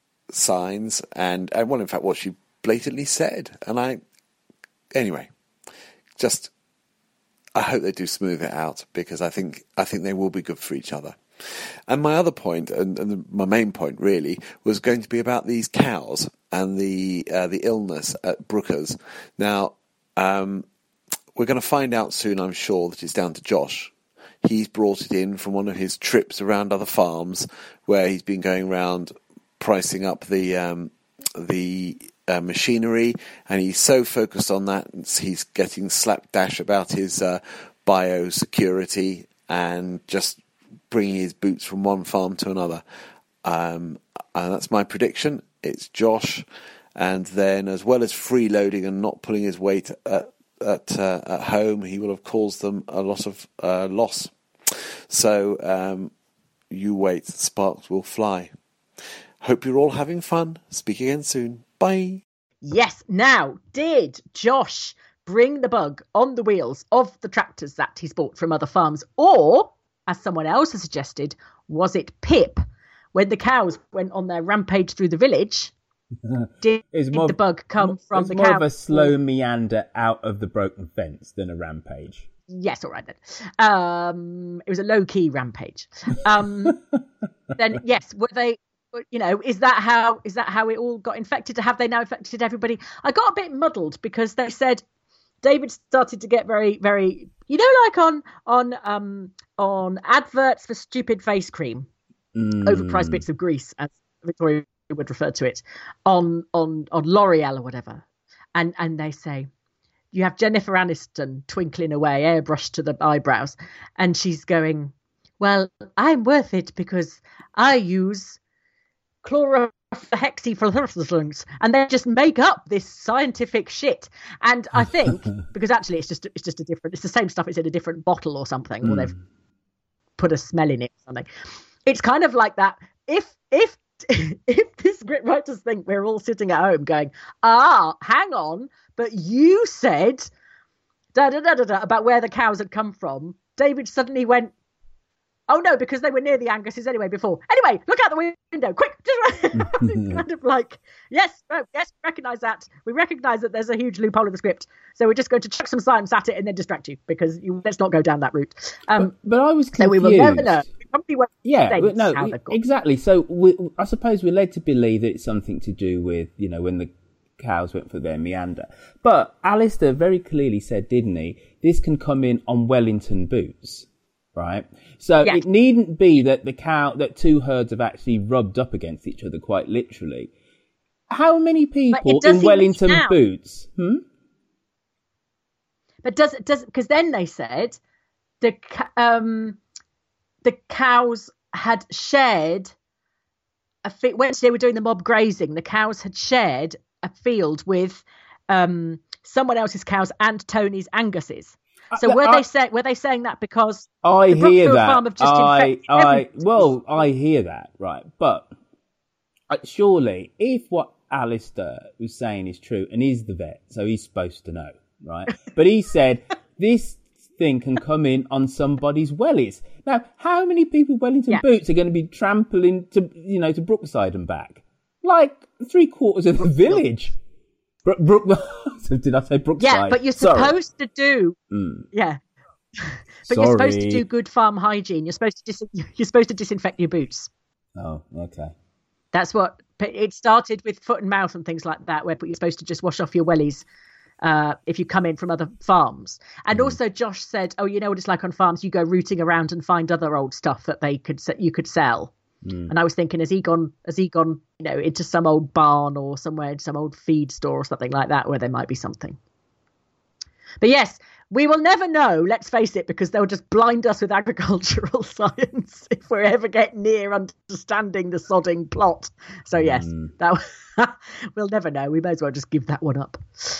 signs and, and, well, in fact, what she blatantly said. And I, anyway, just... I hope they do smooth it out because I think I think they will be good for each other. And my other point, and, and my main point really, was going to be about these cows and the uh, the illness at Brooker's. Now, um, we're going to find out soon, I'm sure, that it's down to Josh. He's brought it in from one of his trips around other farms where he's been going around pricing up the um, the Uh, machinery, and he's so focused on that, he's getting slapdash about his uh, biosecurity and just bringing his boots from one farm to another. Um, and that's my prediction. It's Josh, and then as well as freeloading and not pulling his weight at at, uh, at home, he will have caused them a lot of uh, loss. So um, you wait, sparks will fly. Hope you're all having fun. Speak again soon. Bye. Yes. Now, did Josh bring the bug on the wheels of the tractors that he's bought from other farms? Or, as someone else has suggested, was it Pip when the cows went on their rampage through the village? Did, did more, the bug come from it's the more cow? of a slow meander out of the broken fence than a rampage. Yes, all right then. Um, it was a low-key rampage. Um, then, yes, were they... You know, is that how is that how it all got infected? Have they now infected everybody? I got a bit muddled because they said David started to get very, very, you know, like on on um on adverts for stupid face cream, mm. overpriced bits of grease, as Victoria would refer to it, on on on L'Oreal or whatever, and and they say you have Jennifer Aniston twinkling away, airbrushed to the eyebrows, and she's going, well, I'm worth it because I use chlorhexyphosphorus, and they just make up this scientific shit. And I think because actually it's just it's just a different, it's the same stuff, it's in a different bottle or something, mm. or they've put a smell in it or something. It's kind of like that. If if if the script writers think we're all sitting at home going, ah, hang on, but you said da da da da da about where the cows had come from, David suddenly went, oh no, because they were near the Angus's anyway before. Anyway, look out the window, quick! Kind of like, yes, no, yes, we recognise that. We recognise that there's a huge loophole in the script, so we're just going to chuck some science at it and then distract you because you, let's not go down that route. Um, but, but I was confused. So we will never know. We probably won't yeah, say no, how they've got. Exactly. So we, I suppose we're led to believe that it's something to do with, you know, when the cows went for their meander. But Alistair very clearly said, didn't he, this can come in on Wellington boots. Right, so yeah. It needn't be that the cow that two herds have actually rubbed up against each other, quite literally. How many people in Wellington boots? Hmm? But does it does because then they said the um the cows had shared a field when they were doing the mob grazing. The cows had shared a field with um someone else's cows and Tony's Angus's. So were I, they say, were they saying that because I the hear that? Farm have just I, I, well, I hear that, right? But uh, surely, if what Alistair was saying is true, and he's the vet, so he's supposed to know, right? But he said this thing can come in on somebody's wellies. Now, how many people with Wellington yeah. boots are going to be trampling to, you know, to Brookside and back? Like three quarters of the village. Brook, Brook, did I say Brookside? Yeah, but you're Sorry. supposed to do. Mm. Yeah, but Sorry. you're supposed to do good farm hygiene. You're supposed to dis- you're supposed to disinfect your boots. Oh, okay. That's what it started with, foot and mouth and things like that, where you're supposed to just wash off your wellies uh, if you come in from other farms. And mm. also, Josh said, "Oh, you know what it's like on farms. You go rooting around and find other old stuff that they could you could sell." Mm. And I was thinking, has he gone? Has he gone? You know, into some old barn or somewhere, some old feed store or something like that, where there might be something. But yes, we will never know. Let's face it, because they'll just blind us with agricultural science if we're ever get near understanding the sodding plot. So yes, mm. that we'll never know. We may as well just give that one up.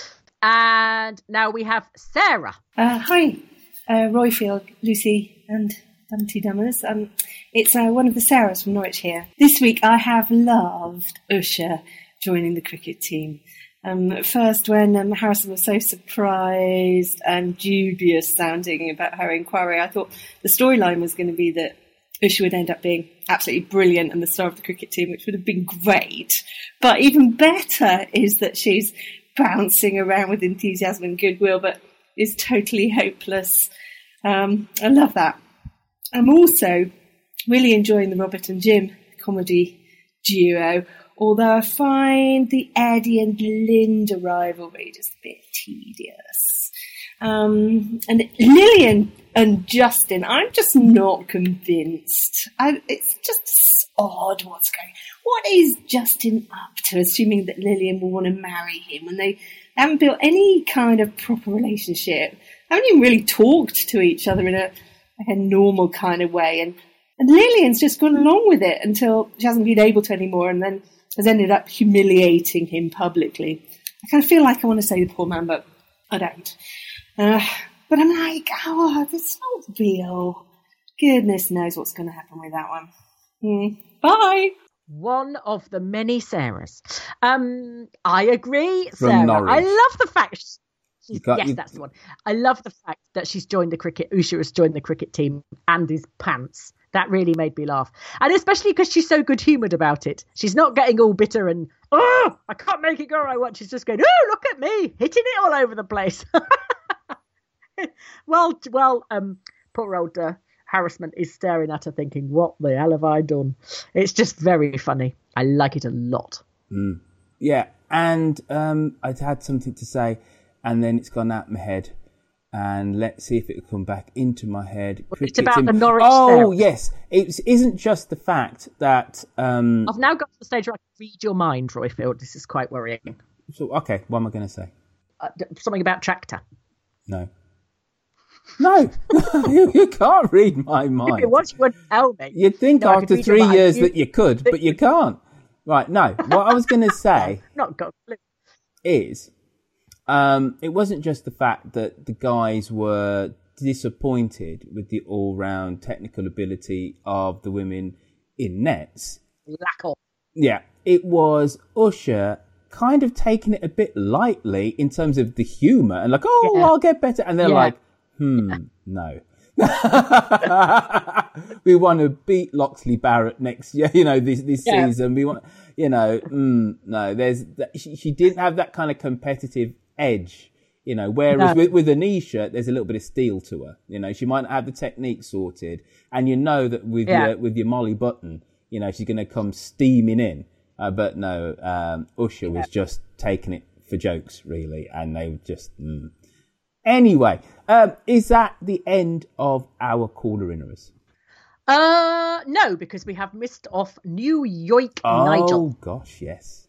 And now we have Sarah. Uh, hi, uh, Royfield, Lucy, and Dumpty Dummers. Um, it's uh, one of the Sarahs from Norwich here. This week I have loved Usha joining the cricket team. Um, at first, when um, Harrison was so surprised and dubious sounding about her inquiry, I thought the storyline was going to be that Usha would end up being absolutely brilliant and the star of the cricket team, which would have been great. But even better is that she's bouncing around with enthusiasm and goodwill, but is totally hopeless. Um, I love that. I'm also really enjoying the Robert and Jim comedy duo, although I find the Eddie and Linda rivalry just a bit tedious. Um, and Lillian and Justin, I'm just not convinced. I, it's just odd what's going on. What is Justin up to, assuming that Lillian will want to marry him when they haven't built any kind of proper relationship? Haven't even really talked to each other in a like a normal kind of way, and, and Lillian's just gone along with it until she hasn't been able to anymore, and then has ended up humiliating him publicly. I kind of feel like I want to say the poor man, but I don't. Uh, but I'm like, oh, that's not real. Goodness knows what's going to happen with that one. Mm. Bye. One of the many Sarahs. Um, I agree, Sarah. I love the fact. Got, yes, you... that's the one. I love the fact that she's joined the cricket. Usha has joined the cricket team and is pants. That really made me laugh, and especially because she's so good-humoured about it. She's not getting all bitter and oh, I can't make it go I want. She's just going, oh, look at me hitting it all over the place. well, well, um, poor old uh, Harassment is staring at her, thinking, "What the hell have I done?" It's just very funny. I like it a lot. Mm. Yeah, and um, I'd had something to say. And then it's gone out my head. And let's see if it will come back into my head. Well, it's about in... the Norwich Oh, Sarahs. yes. It isn't just the fact that... Um... I've now got to the stage where I can read your mind, Royfield. This is quite worrying. So, okay, what am I going to say? Uh, something about Tractor. No. No, you, you can't read my mind. If it was, you wouldn't tell me. You'd think no, after three years you... that you could, but you can't. Right, no. What I was going to say Not got is... Um, it wasn't just the fact that the guys were disappointed with the all-round technical ability of the women in nets. Lack of. yeah, it was Usher kind of taking it a bit lightly in terms of the humour and like, oh, yeah. I'll get better. And they're yeah. like, hmm, no. We want to beat Loxley Barrett next year, you know, this this yeah. season. We want, you know, mm, no, there's, she, she didn't have that kind of competitive edge, you know, whereas no. with, with Anisha, there's a little bit of steel to her. You know, she might not have the technique sorted. And you know that with yeah. your, with your Molly Button, you know, she's going to come steaming in. Uh, but no, um, Usher yeah. was just taking it for jokes, really, and they were just... Mm. Anyway, um, is that the end of our caller-inners? Uh, no, because we have missed off New York oh, Nigel. Oh, gosh, yes.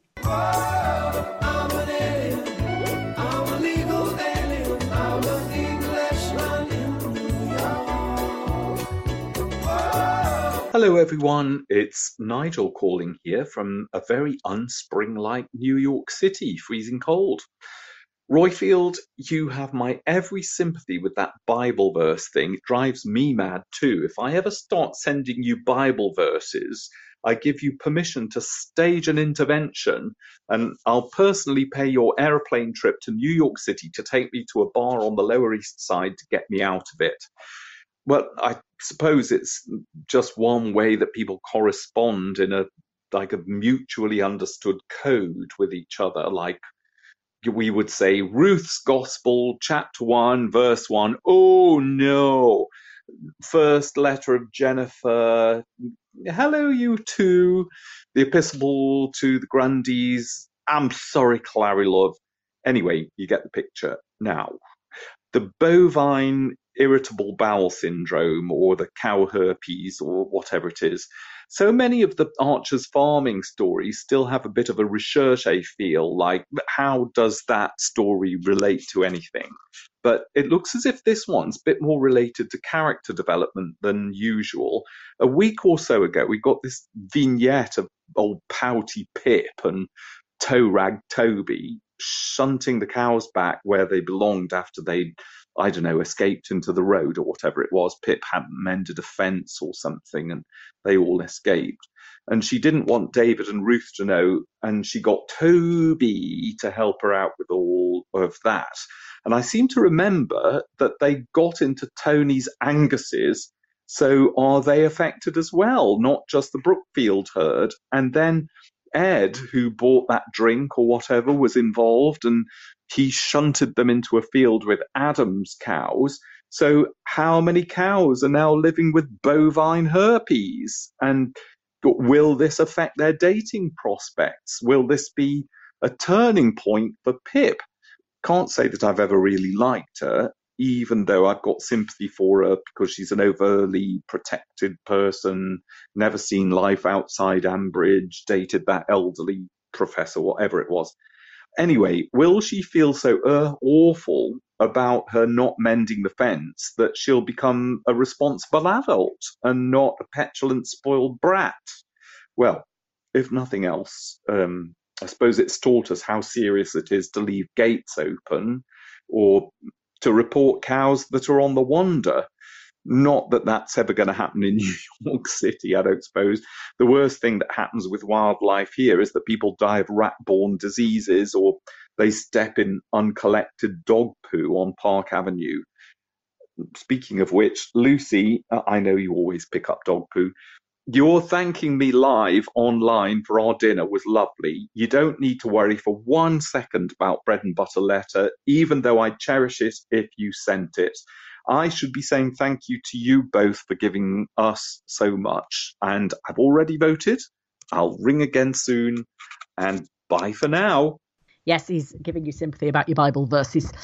Hello everyone, it's Nigel calling here from a very unspring-like New York City, freezing cold. Roifield, you have my every sympathy with that Bible verse thing. It drives me mad too. If I ever start sending you Bible verses, I give you permission to stage an intervention, and I'll personally pay your aeroplane trip to New York City to take me to a bar on the Lower East Side to get me out of it. Well, I suppose it's just one way that people correspond in a like a mutually understood code with each other. Like we would say, Ruth's Gospel, chapter one, verse one. Oh no! First letter of Jennifer. Hello, you two. The epistle to the Grundys. I'm sorry, Clary love. Anyway, you get the picture. Now, the bovine irritable bowel syndrome or the cow herpes or whatever it is. So many of the Archer's farming stories still have a bit of a recherche feel, like how does that story relate to anything? But it looks as if this one's a bit more related to character development than usual. A week or so ago, we got this vignette of old pouty Pip and toe rag Toby shunting the cows back where they belonged after they'd, I don't know, escaped into the road or whatever it was. Pip hadn't mended a fence or something and they all escaped. And she didn't want David and Ruth to know, and she got Toby to help her out with all of that. And I seem to remember that they got into Tony's Angus's, so are they affected as well, not just the Brookfield herd? And then Ed, who bought that drink or whatever, was involved, and he shunted them into a field with Adam's cows. So how many cows are now living with bovine herpes? And will this affect their dating prospects? Will this be a turning point for Pip? Can't say that I've ever really liked her, even though I've got sympathy for her because she's an overly protected person, never seen life outside Ambridge, dated that elderly professor, whatever it was. Anyway, will she feel so uh, awful about her not mending the fence that she'll become a responsible adult and not a petulant, spoiled brat? Well, if nothing else, um, I suppose it's taught us how serious it is to leave gates open or to report cows that are on the wander. Not that that's ever going to happen in New York City, I don't suppose. The worst thing that happens with wildlife here is that people die of rat-borne diseases or they step in uncollected dog poo on Park Avenue. Speaking of which, Lucy, I know you always pick up dog poo. Your thanking me live online for our dinner was lovely. You don't need to worry for one second about bread and butter letter, even though I'd cherish it if you sent it. I should be saying thank you to you both for giving us so much. And I've already voted. I'll ring again soon. And bye for now. Yes, he's giving you sympathy about your Bible verses.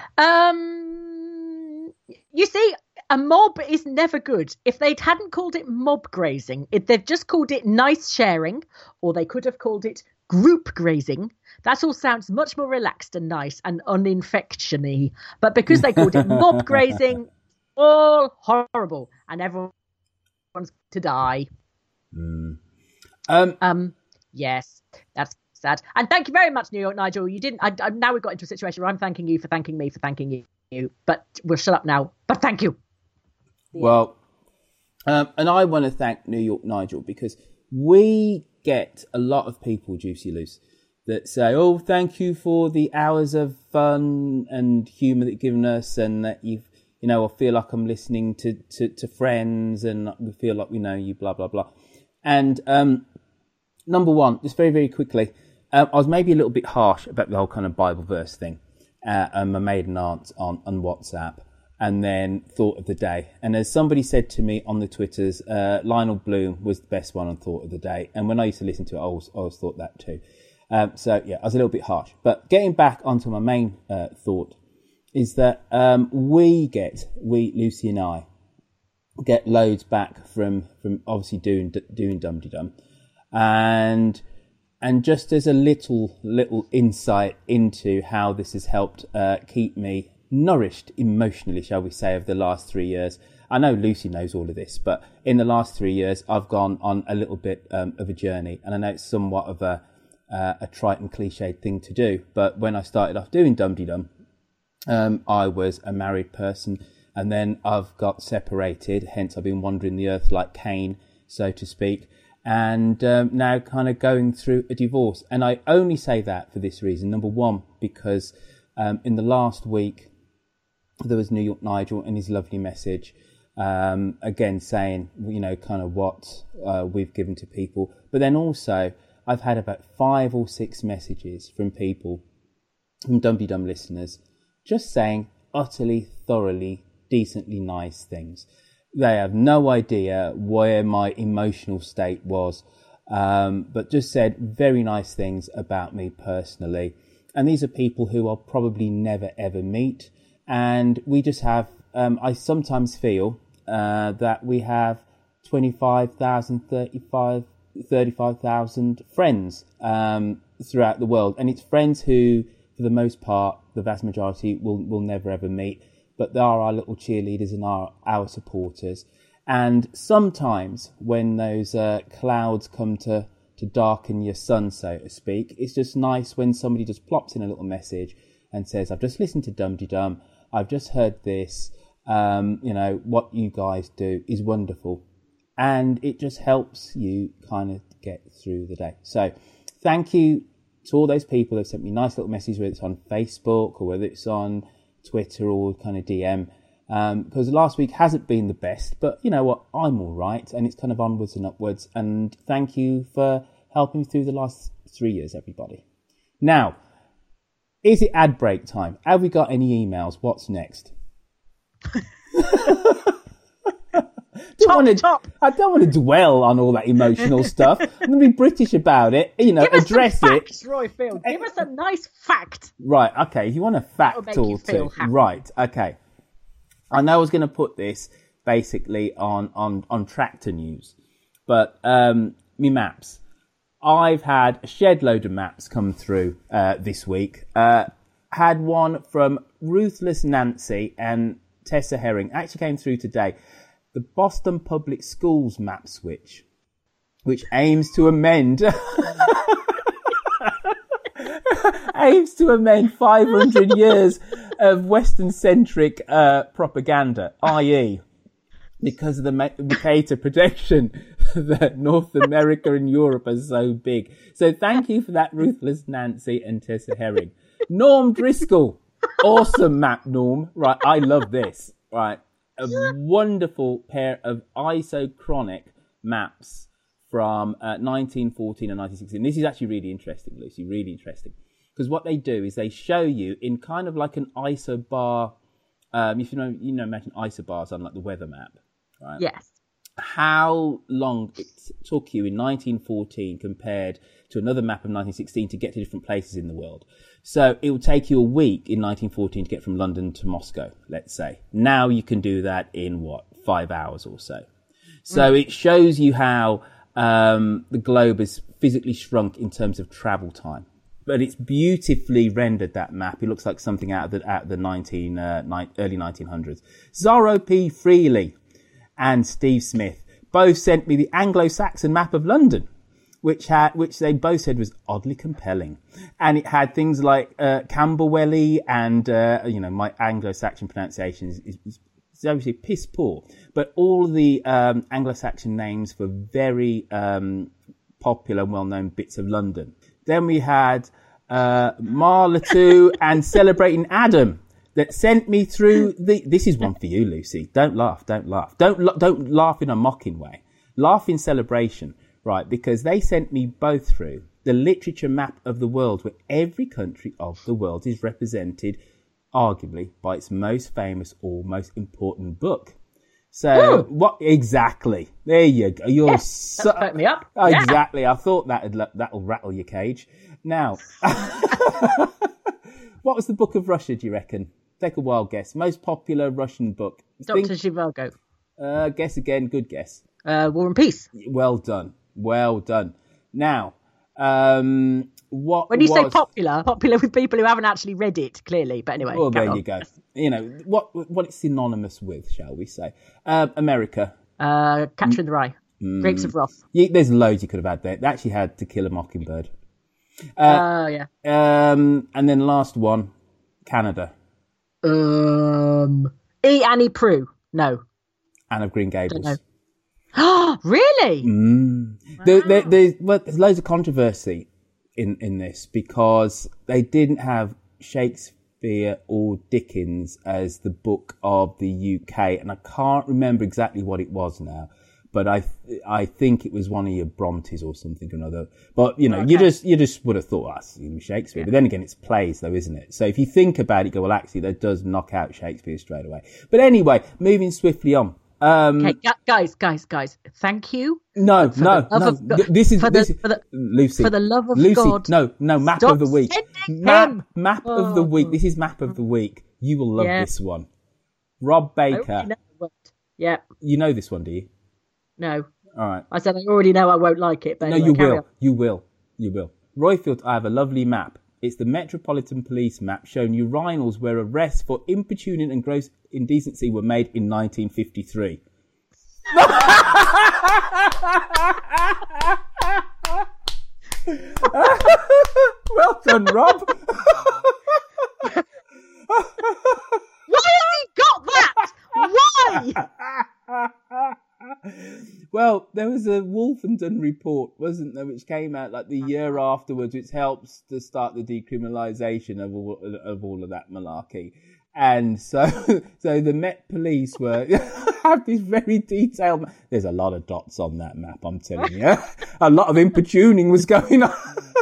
Um, you see, a mob is never good. If they hadn't called it mob grazing, if they've just called it nice sharing, or they could have called it group grazing, that all sounds much more relaxed and nice and uninfection-y. But because they called it mob grazing, all horrible, and everyone's to die. Mm. Um, um, yes, that's sad. And thank you very much, New York Nigel. You didn't. I, I, now we've got into a situation where I'm thanking you for thanking me for thanking you. you but we'll shut up now. But thank you. Well, um, and I want to thank New York Nigel because we get a lot of people, Juicy Loose, that say, oh, thank you for the hours of fun and humour that you've given us, and that you've, you know, I feel like I'm listening to, to, to friends, and we feel like we know you, blah, blah, blah. And um, number one, just very, very quickly, uh, I was maybe a little bit harsh about the whole kind of Bible verse thing. Uh, and my maiden aunt on, on WhatsApp, and then thought of the day. And as somebody said to me on the Twitters, uh, Lionel Bloom was the best one on thought of the day. And when I used to listen to it, I always, I always thought that too. Um, so yeah, I was a little bit harsh. But getting back onto my main uh, thought is that um, we get, we, Lucy and I, get loads back from, from obviously doing doing Dum Tee Dum. And and just as a little little insight into how this has helped uh, keep me nourished emotionally, shall we say, over the last three years. I know Lucy knows all of this, but in the last three years, I've gone on a little bit um, of a journey, and I know it's somewhat of a uh, a trite and cliched thing to do. But when I started off doing Dum Tee Dum, um, I was a married person, and then I've got separated. Hence, I've been wandering the earth like Cain, so to speak. And um, now kind of going through a divorce. And I only say that for this reason. Number one, because um, in the last week, there was New York Nigel and his lovely message, um, again saying, you know, kind of what uh, we've given to people. But then also, I've had about five or six messages from people, from Dum Tee Dum listeners, just saying utterly, thoroughly, decently nice things. They have no idea where my emotional state was, um, but just said very nice things about me personally. And these are people who I'll probably never, ever meet. And we just have, um, I sometimes feel uh, that we have twenty-five thousand, thirty-five, thirty-five thousand friends um, throughout the world. And it's friends who, for the most part, the vast majority will, will never, ever meet. But they are our little cheerleaders and our, our supporters. And sometimes when those uh, clouds come to, to darken your sun, so to speak, it's just nice when somebody just plops in a little message and says, I've just listened to Dum Tee Dum, I've just heard this, um, you know, what you guys do is wonderful. And it just helps you kind of get through the day. So thank you to all those people that sent me nice little messages, whether it's on Facebook or whether it's on Twitter or kind of D M, um, because last week hasn't been the best, but you know what, I'm all right, and it's kind of onwards and upwards. And thank you for helping me through the last three years, everybody. Now, is it ad break time? Have we got any emails? What's next? Don't want to, top. I don't want to dwell on all that emotional stuff. I'm going to be British about it, you know, Give address us some it. facts, Royfield. Give us a nice fact. Right, okay. If you want a fact or two, right, okay. I know I was going to put this basically on on on Tractor News, but um, me maps. I've had a shed load of maps come through uh, this week. Uh, had one from Ruthless Nancy and Tessa Herring. Actually came through today. The Boston Public Schools map switch, which aims to amend aims to amend five hundred years of Western-centric uh, propaganda, that is, because of the Mercator protection that North America and Europe are so big. So thank you for that, Ruthless Nancy and Tessa Herring. Norm Driscoll, awesome map, Norm. Right, I love this. Right. A wonderful pair of isochronic maps from uh, nineteen fourteen and nineteen sixteen. This is actually really interesting, Lucy, really interesting. Because what they do is they show you in kind of like an isobar, um, if you know, you know, imagine isobars on like the weather map, right? Yes. How long it took you in nineteen fourteen compared to another map of nineteen sixteen to get to different places in the world. So it will take you a week in nineteen fourteen to get from London to Moscow, let's say. Now you can do that in, what, five hours or so. So mm. it shows you how um, the globe is physically shrunk in terms of travel time. But it's beautifully rendered, that map. It looks like something out of the, out of the nineteen, uh, ni- early nineteen hundreds. Zorro P. Freely and Steve Smith both sent me the Anglo-Saxon map of London, which had, which they both said was oddly compelling. And it had things like, uh, Camberwelly and, uh, you know, my Anglo-Saxon pronunciation is, is, is obviously piss poor, but all the, um, Anglo-Saxon names for very, um, popular and well-known bits of London. Then we had uh, Marletu and Celebrating Adam that sent me through the... This is one for you, Lucy. Don't laugh, don't laugh. Don't don't laugh in a mocking way. Laugh in celebration, right? Because they sent me both through the literature map of the world, where every country of the world is represented, arguably, by its most famous or most important book. So, Ooh. what exactly? There you go. You're yes, so, that's me up. Exactly. Yeah. I thought that'd that'll rattle your cage. Now, what was the Book of Russia? Do you reckon? Take a wild guess. Most popular Russian book. Doctor Zhivago. Uh, guess again. Good guess. Uh, War and Peace. Well done. Well done. Now, um, what when you was... say popular, popular with people who haven't actually read it, clearly. But anyway, well, there on. you go. You know what? What it's synonymous with, shall we say? Uh, America. Uh, Catcher in the Rye. Mm. Grapes of Wrath. Yeah, there's loads you could have had there. They actually had To Kill a Mockingbird. Oh uh, uh, yeah. Um, and then last one, Canada. Um, E. Annie Prue. No. Anne of Green Gables. Oh, really? Mm. Wow. There, there, there's, well, there's loads of controversy in, in this because they didn't have Shakespeare or Dickens as the book of the U K, and I can't remember exactly what it was now, but I I think it was one of your Brontes or something or another. But you know, okay. you just you just would have thought that's oh, Shakespeare. Yeah. But then again, it's plays though, isn't it? So if you think about it, you go, well, actually, that does knock out Shakespeare straight away. But anyway, moving swiftly on. Um, okay, guys, guys, guys, thank you. No, no, no. This is, for this the, is for the, Lucy. For the love of Lucy, God. no, no, map Stop of the week. Map, map oh. of the week. This is map of the week. You will love yeah. this one. Rob Baker. Know yeah. You know this one, do you? No. All right. I said I already know I won't like it, but no, anyway, you will. On. You will. You will. Royfield, I have a lovely map. It's the Metropolitan Police map showing urinals where arrests for importuning and gross indecency were made in nineteen fifty-three. Well done, Rob. Why has he got that? Why? Well, there was a Wolfenden report, wasn't there, which came out like the year afterwards, which helps to start the decriminalisation of all of all of that malarkey. And so, so the Met Police were have this very detailed. There's a lot of dots on that map, I'm telling you. A lot of importuning was going on.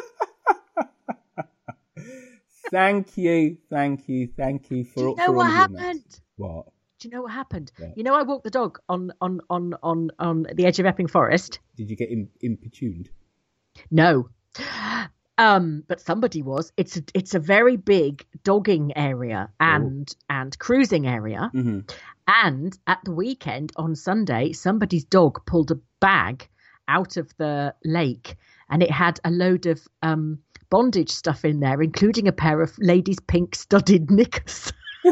Thank you, thank you, thank you for. Do you know for what all happened? What? Do you know what happened? Yeah. You know, I walked the dog on on on on on the edge of Epping Forest. Did you get im- importuned? No. Um, but somebody was. It's a, it's a very big dogging area and oh. and cruising area. Mm-hmm. And at the weekend on Sunday, somebody's dog pulled a bag out of the lake, and it had a load of um, bondage stuff in there, including a pair of ladies' pink studded knickers.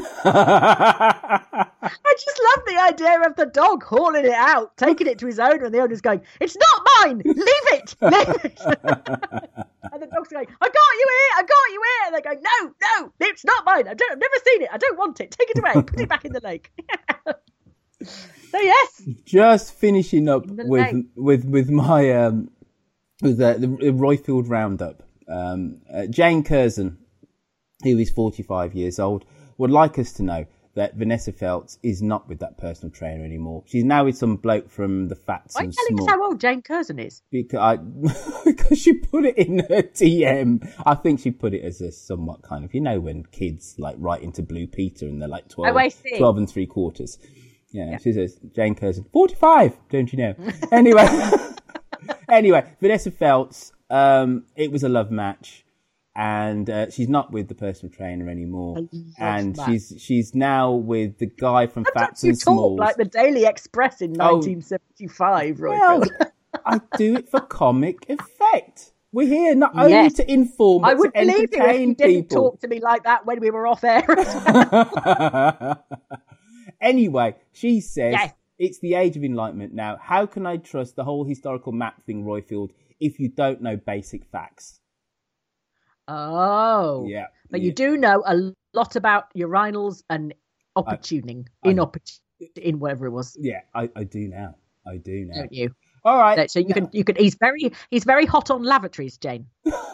I just love the idea of the dog hauling it out, taking it to his owner, and the owner's going, "It's not mine! Leave it! Leave it!" And the dog's going, "I got you here! I got you here!" And they're going, "No, no, it's not mine! I don't, I've never seen it! I don't want it! Take it away! Put it back in the lake!" So yes, just finishing up with, with with my um, with uh, the Royfield Roundup. Um, uh, Jane Curzon, who is forty-five years old, would like us to know that Vanessa Feltz is not with that personal trainer anymore. She's now with some bloke from the Fats Why and are you telling Small. us how old Jane Curzon is? Because, I, because she put it in her T M. I think she put it as a somewhat kind of, you know, when kids like write into Blue Peter and they're like twelve, oh, I see. twelve and three quarters. Yeah, yeah. She says, Jane Curzon, forty-five, don't you know? Anyway, anyway, Vanessa Feltz, um, it was a love match. And uh, she's not with the personal trainer anymore, and that. she's she's now with the guy from How Fats and Smalls, like the Daily Express in nineteen seventy-five. Oh, well, I do it for comic effect. We're here not only yes. to inform, but I would to believe you if you didn't people. talk to me like that when we were off air. Anyway, she says yes. it's the age of enlightenment now. How can I trust the whole historical map thing, Royfield, if you don't know basic facts? Oh, yeah. But yeah. you do know a lot about urinals and opportuning, I, I, in oppor- in whatever it was. Yeah, I, I do now. I do now. Don't you? All right. So, so you can you can. He's very he's very hot on lavatories, Jane.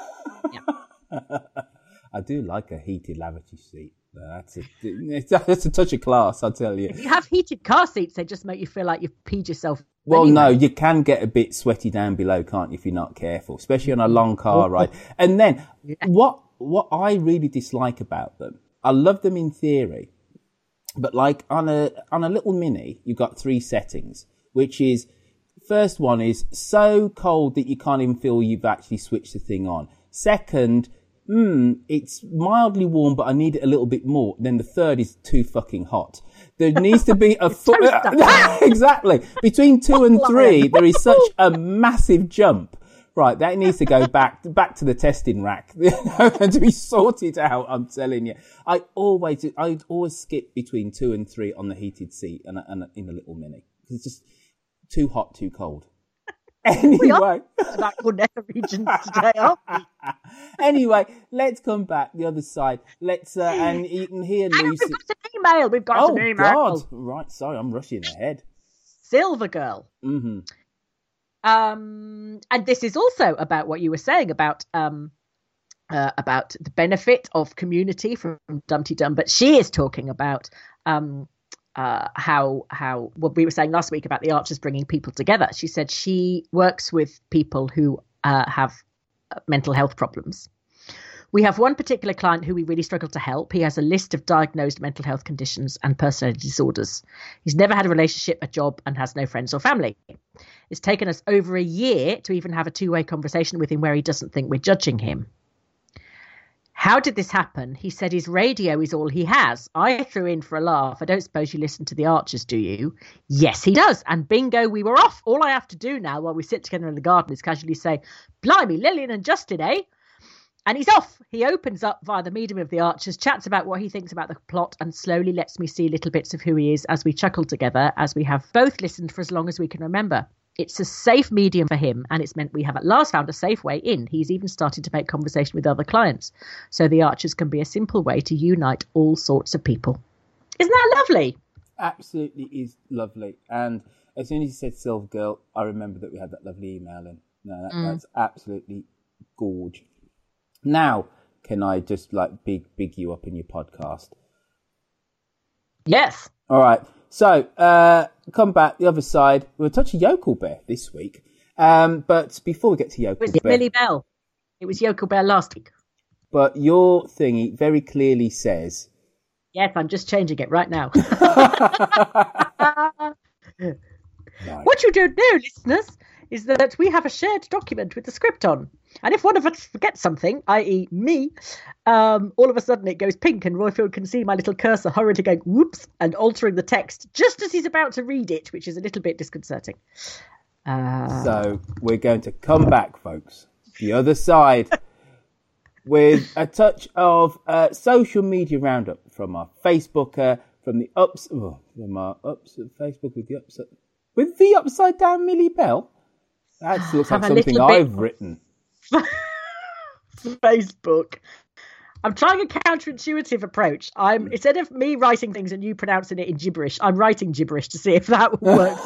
I do like a heated lavatory seat. That's a that's a touch of class, I tell you. If you have heated car seats, they just make you feel like you've peed yourself. Well, anyway. no, you can get a bit sweaty down below, can't you, if you're not careful, especially on a long car ride. And then yeah. what what I really dislike about them, I love them in theory, but like on a on a little Mini, you've got three settings, which is first one is so cold that you can't even feel you've actually switched the thing on. Second, Hmm, it's mildly warm, but I need it a little bit more. Then the third is too fucking hot. There needs to be a foot. Exactly. Between two and three, there is such a massive jump. Right, that needs to go back back to the testing rack and to be sorted out. I'm telling you, I always I always skip between two and three on the heated seat and, and in a little Mini because it's just too hot, too cold. Anyway, we are about your nether regions today, aren't we? Anyway, let's come back the other side. Let's uh, and you can hear Lucy. We've got an email. We've got oh, an email. God. Right, sorry, I'm rushing ahead. Silver Girl. Mm-hmm. Um, and this is also about what you were saying about um uh, about the benefit of community from Dumpty Dum, but she is talking about um. Uh, how how what we were saying last week about the Archers bringing people together. She said she works with people who uh, have mental health problems. We have one particular client who we really struggle to help. He has a list of diagnosed mental health conditions and personality disorders. He's never had a relationship, a job, and has no friends or family. It's taken us over a year to even have a two-way conversation with him where he doesn't think we're judging him. How did this happen? He said his radio is all he has. I threw in for a laugh. I don't suppose you listen to the Archers, do you? Yes, he does. And bingo, we were off. All I have to do now while we sit together in the garden is casually say, blimey, Lillian and Justin, eh? And he's off. He opens up via the medium of the Archers, chats about what he thinks about the plot, and slowly lets me see little bits of who he is as we chuckle together, as we have both listened for as long as we can remember. It's a safe medium for him, and it's meant we have at last found a safe way in. He's even started to make conversation with other clients. So the Archers can be a simple way to unite all sorts of people. Isn't that lovely? Absolutely is lovely. And as soon as you said Silver Girl, I remember that we had that lovely email in. No, that, mm. that's absolutely gorge. Now, can I just like big, big you up in your podcast? Yes. All right. So, uh, come back the other side. We'll touch a Yokel Bear this week. Um, but before we get to Yokel was it Bear... Millie Bell? It was Yokel Bear last week. But your thingy very clearly says... Yes, I'm just changing it right now. Right. What you don't know, listeners, is that we have a shared document with the script on. And if one of us forgets something, that is me, um, all of a sudden it goes pink and Roifield can see my little cursor hurriedly going whoops and altering the text just as he's about to read it, which is a little bit disconcerting. Uh... So we're going to come back, folks, the other side, with a touch of uh, social media roundup from our Facebooker, from the ups, oh, from our ups Facebook with the ups, with the upside down Millie Bell. That looks like something I've written. Facebook. I'm trying a counterintuitive approach. I'm instead of me writing things and you pronouncing it in gibberish, I'm writing gibberish to see if that works.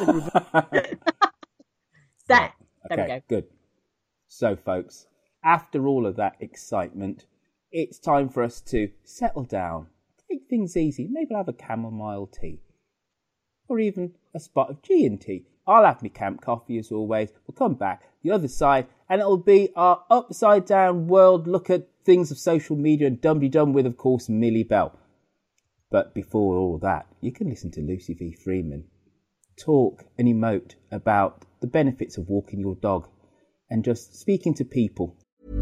There. There okay, we go. Good. So, folks, after all of that excitement, it's time for us to settle down, take things easy. Maybe I'll have a chamomile tea, or even a spot of G and T. I'll have my camp coffee as always. We'll come back the other side, and it'll be our upside down world look at things of social media and Dumpty Dum with, of course, Millie Bell. But before all that, you can listen to Lucy V. Freeman talk and emote about the benefits of walking your dog and just speaking to people.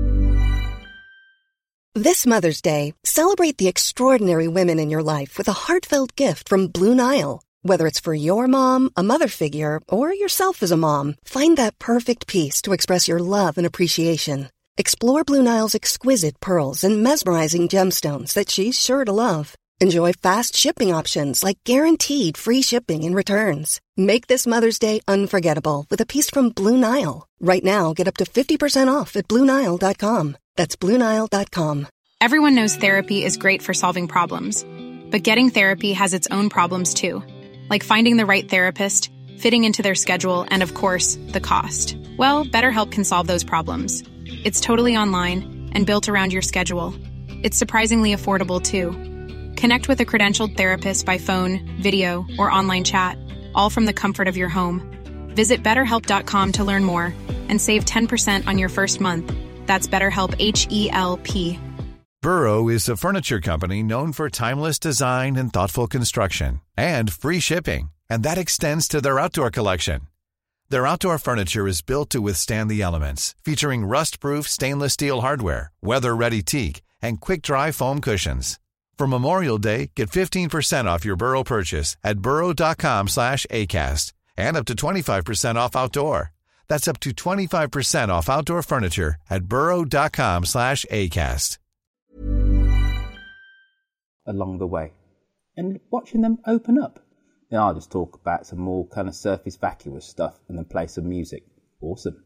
This Mother's Day, celebrate the extraordinary women in your life with a heartfelt gift from Blue Nile. Whether it's for your mom, a mother figure, or yourself as a mom, find that perfect piece to express your love and appreciation. Explore Blue Nile's exquisite pearls and mesmerizing gemstones that she's sure to love. Enjoy fast shipping options like guaranteed free shipping and returns. Make this Mother's Day unforgettable with a piece from Blue Nile. Right now, get up to fifty percent off at Blue Nile dot com. That's Blue Nile dot com. Everyone knows therapy is great for solving problems. But getting therapy has its own problems too. Like finding the right therapist, fitting into their schedule, and of course, the cost. Well, BetterHelp can solve those problems. It's totally online and built around your schedule. It's surprisingly affordable, too. Connect with a credentialed therapist by phone, video, or online chat, all from the comfort of your home. Visit better help dot com to learn more and save ten percent on your first month. That's BetterHelp, H E L P. Burrow is a furniture company known for timeless design and thoughtful construction, and free shipping, and that extends to their outdoor collection. Their outdoor furniture is built to withstand the elements, featuring rust-proof stainless steel hardware, weather-ready teak, and quick-dry foam cushions. For Memorial Day, get fifteen percent off your Burrow purchase at burrow dot com slash acast, and up to twenty-five percent off outdoor. That's up to twenty-five percent off outdoor furniture at burrow dot com slash acast. Along the way, and watching them open up. Then I'll just talk about some more kind of surface vacuous stuff and then play some music. Awesome.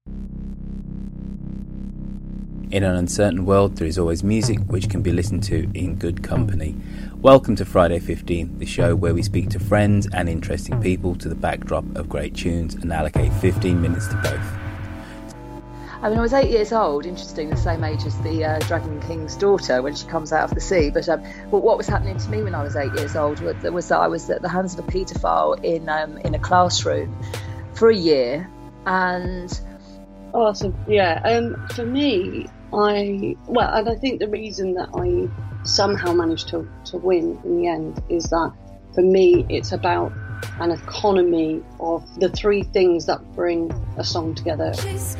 In an uncertain world, there is always music which can be listened to in good company. Welcome to Friday fifteen, the show where we speak to friends and interesting people to the backdrop of great tunes and allocate fifteen minutes to both. I mean, I was eight years old, interesting, the same age as the uh, Dragon King's daughter when she comes out of the sea. But, um, but what was happening to me when I was eight years old was, was that I was at the hands of a paedophile in um, in a classroom for a year. And oh, so yeah, um, for me, I well, and I think the reason that I somehow managed to to win in the end is that for me, it's about an economy of the three things that bring a song together.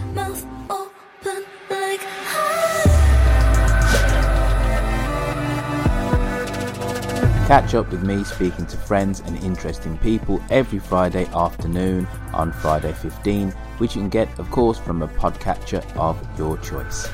Catch up with me speaking to friends and interesting people every Friday afternoon on Friday fifteen, which you can get, of course, from a podcatcher of your choice.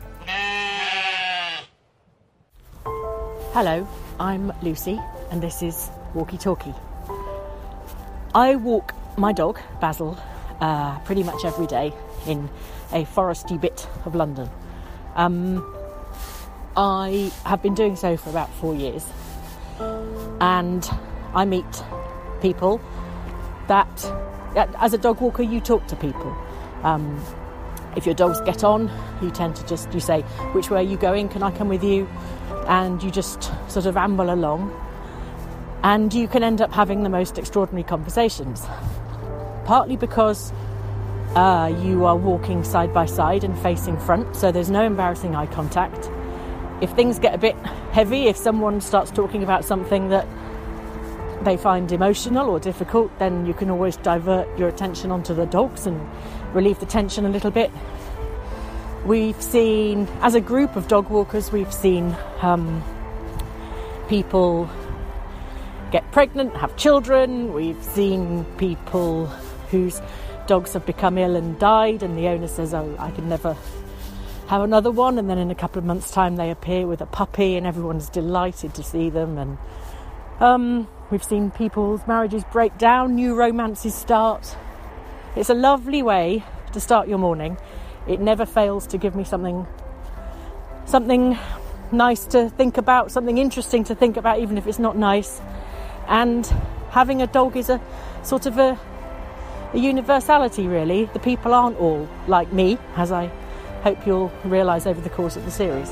Hello, I'm Lucy, and this is Walkie Talkie. I walk my dog, Basil, uh, pretty much every day in a foresty bit of London. Um, I have been doing so for about four years. And I meet people that, as a dog walker, you talk to people. Um, if your dogs get on, you tend to just, you say, which way are you going? Can I come with you? And you just sort of amble along. And you can end up having the most extraordinary conversations. Partly because uh, you are walking side by side and facing front, so there's no embarrassing eye contact. If things get a bit heavy, if someone starts talking about something that they find emotional or difficult, then you can always divert your attention onto the dogs and relieve the tension a little bit. We've seen, as a group of dog walkers, we've seen um, people get pregnant, have children. We've seen people whose dogs have become ill and died, and the owner says, oh, I can never have another one, and then in a couple of months' time they appear with a puppy and everyone's delighted to see them. And um, we've seen people's marriages break down, new romances start. It's a lovely way to start your morning. It never fails to give me something something nice to think about, something interesting to think about, even if it's not nice. And having a dog is a sort of a, a universality, really. The people aren't all like me, as I hope you'll realise over the course of the series.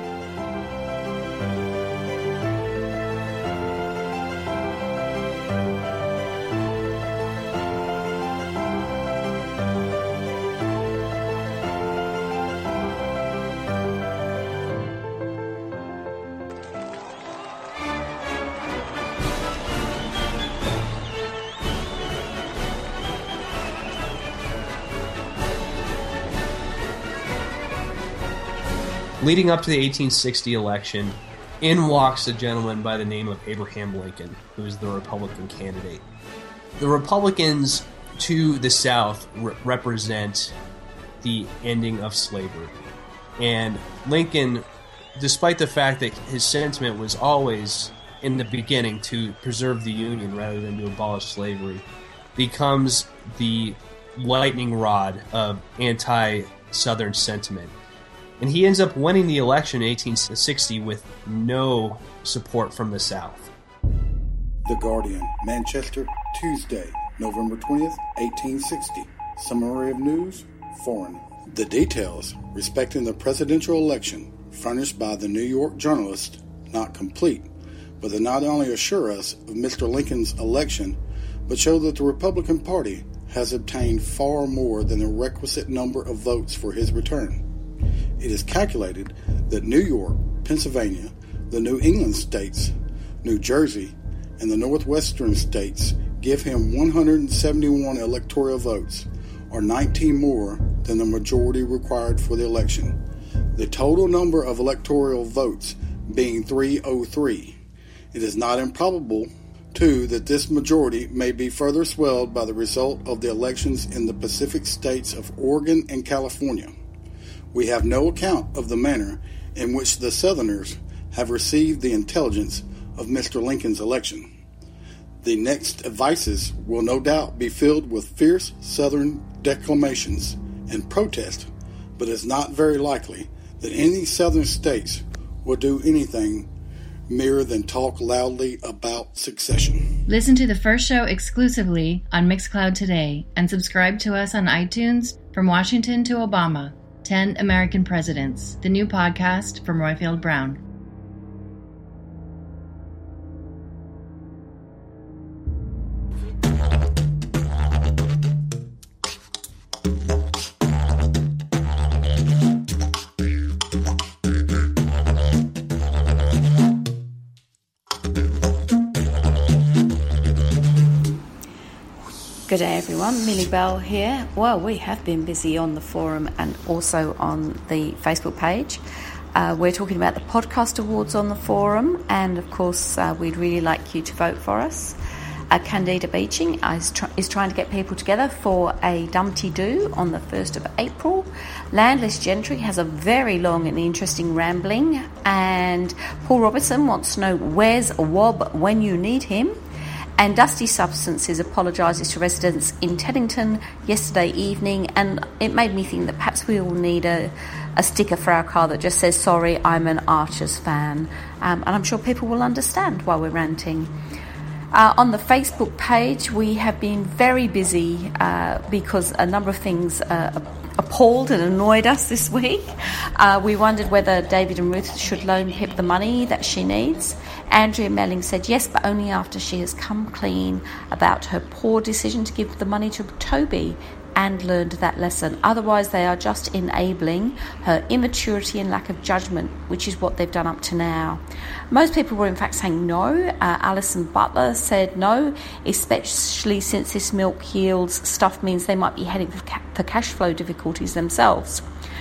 Leading up to the eighteen sixty election, in walks a gentleman by the name of Abraham Lincoln, who was the Republican candidate. The Republicans to the South re- represent the ending of slavery. And Lincoln, despite the fact that his sentiment was always, in the beginning, to preserve the Union rather than to abolish slavery, becomes the lightning rod of anti-Southern sentiment. And he ends up winning the election in eighteen sixty with no support from the South. The Guardian, Manchester, Tuesday, November twentieth, eighteen sixty. Summary of news, foreign. The details respecting the presidential election furnished by the New York journalist not complete, but they not only assure us of Mister Lincoln's election, but show that the Republican Party has obtained far more than the requisite number of votes for his return. It is calculated that New York, Pennsylvania, the New England states, New Jersey, and the Northwestern states give him one hundred seventy-one electoral votes, or nineteen more than the majority required for the election. The total number of electoral votes being three hundred three. It is not improbable, too, that this majority may be further swelled by the result of the elections in the Pacific states of Oregon and California. We have no account of the manner in which the Southerners have received the intelligence of Mister Lincoln's election. The next advices will no doubt be filled with fierce Southern declamations and protest, but it's not very likely that any Southern states will do anything mere than talk loudly about secession. Listen to the first show exclusively on Mixcloud today and subscribe to us on iTunes. From Washington to Obama, ten American Presidents, the new podcast from Roifield Brown. Good day everyone, Millie Bell here. Well, we have been busy on the forum and also on the Facebook page. Uh, we're talking about the podcast awards on the forum, and of course uh, we'd really like you to vote for us. Uh, Candida Beeching is, tr- is trying to get people together for a Dumpty Doo on the first of April. Landless Gentry has a very long and interesting rambling, and Paul Robertson wants to know where's Wob when you need him. And Dusty Substances apologises to residents in Teddington yesterday evening, and it made me think that perhaps we all need a, a sticker for our car that just says, sorry, I'm an Archers fan. Um, and I'm sure people will understand why we're ranting. Uh, on the Facebook page, we have been very busy uh, because a number of things uh, appalled and annoyed us this week. Uh, we wondered whether David and Ruth should loan Pip the money that she needs. Andrea Melling said yes, but only after she has come clean about her poor decision to give the money to Toby and learned that lesson. Otherwise, they are just enabling her immaturity and lack of judgment, which is what they've done up to now. Most people were in fact saying no. Uh, Alison Butler said no, especially since this milk yields stuff means they might be heading for, ca- for cash flow difficulties themselves.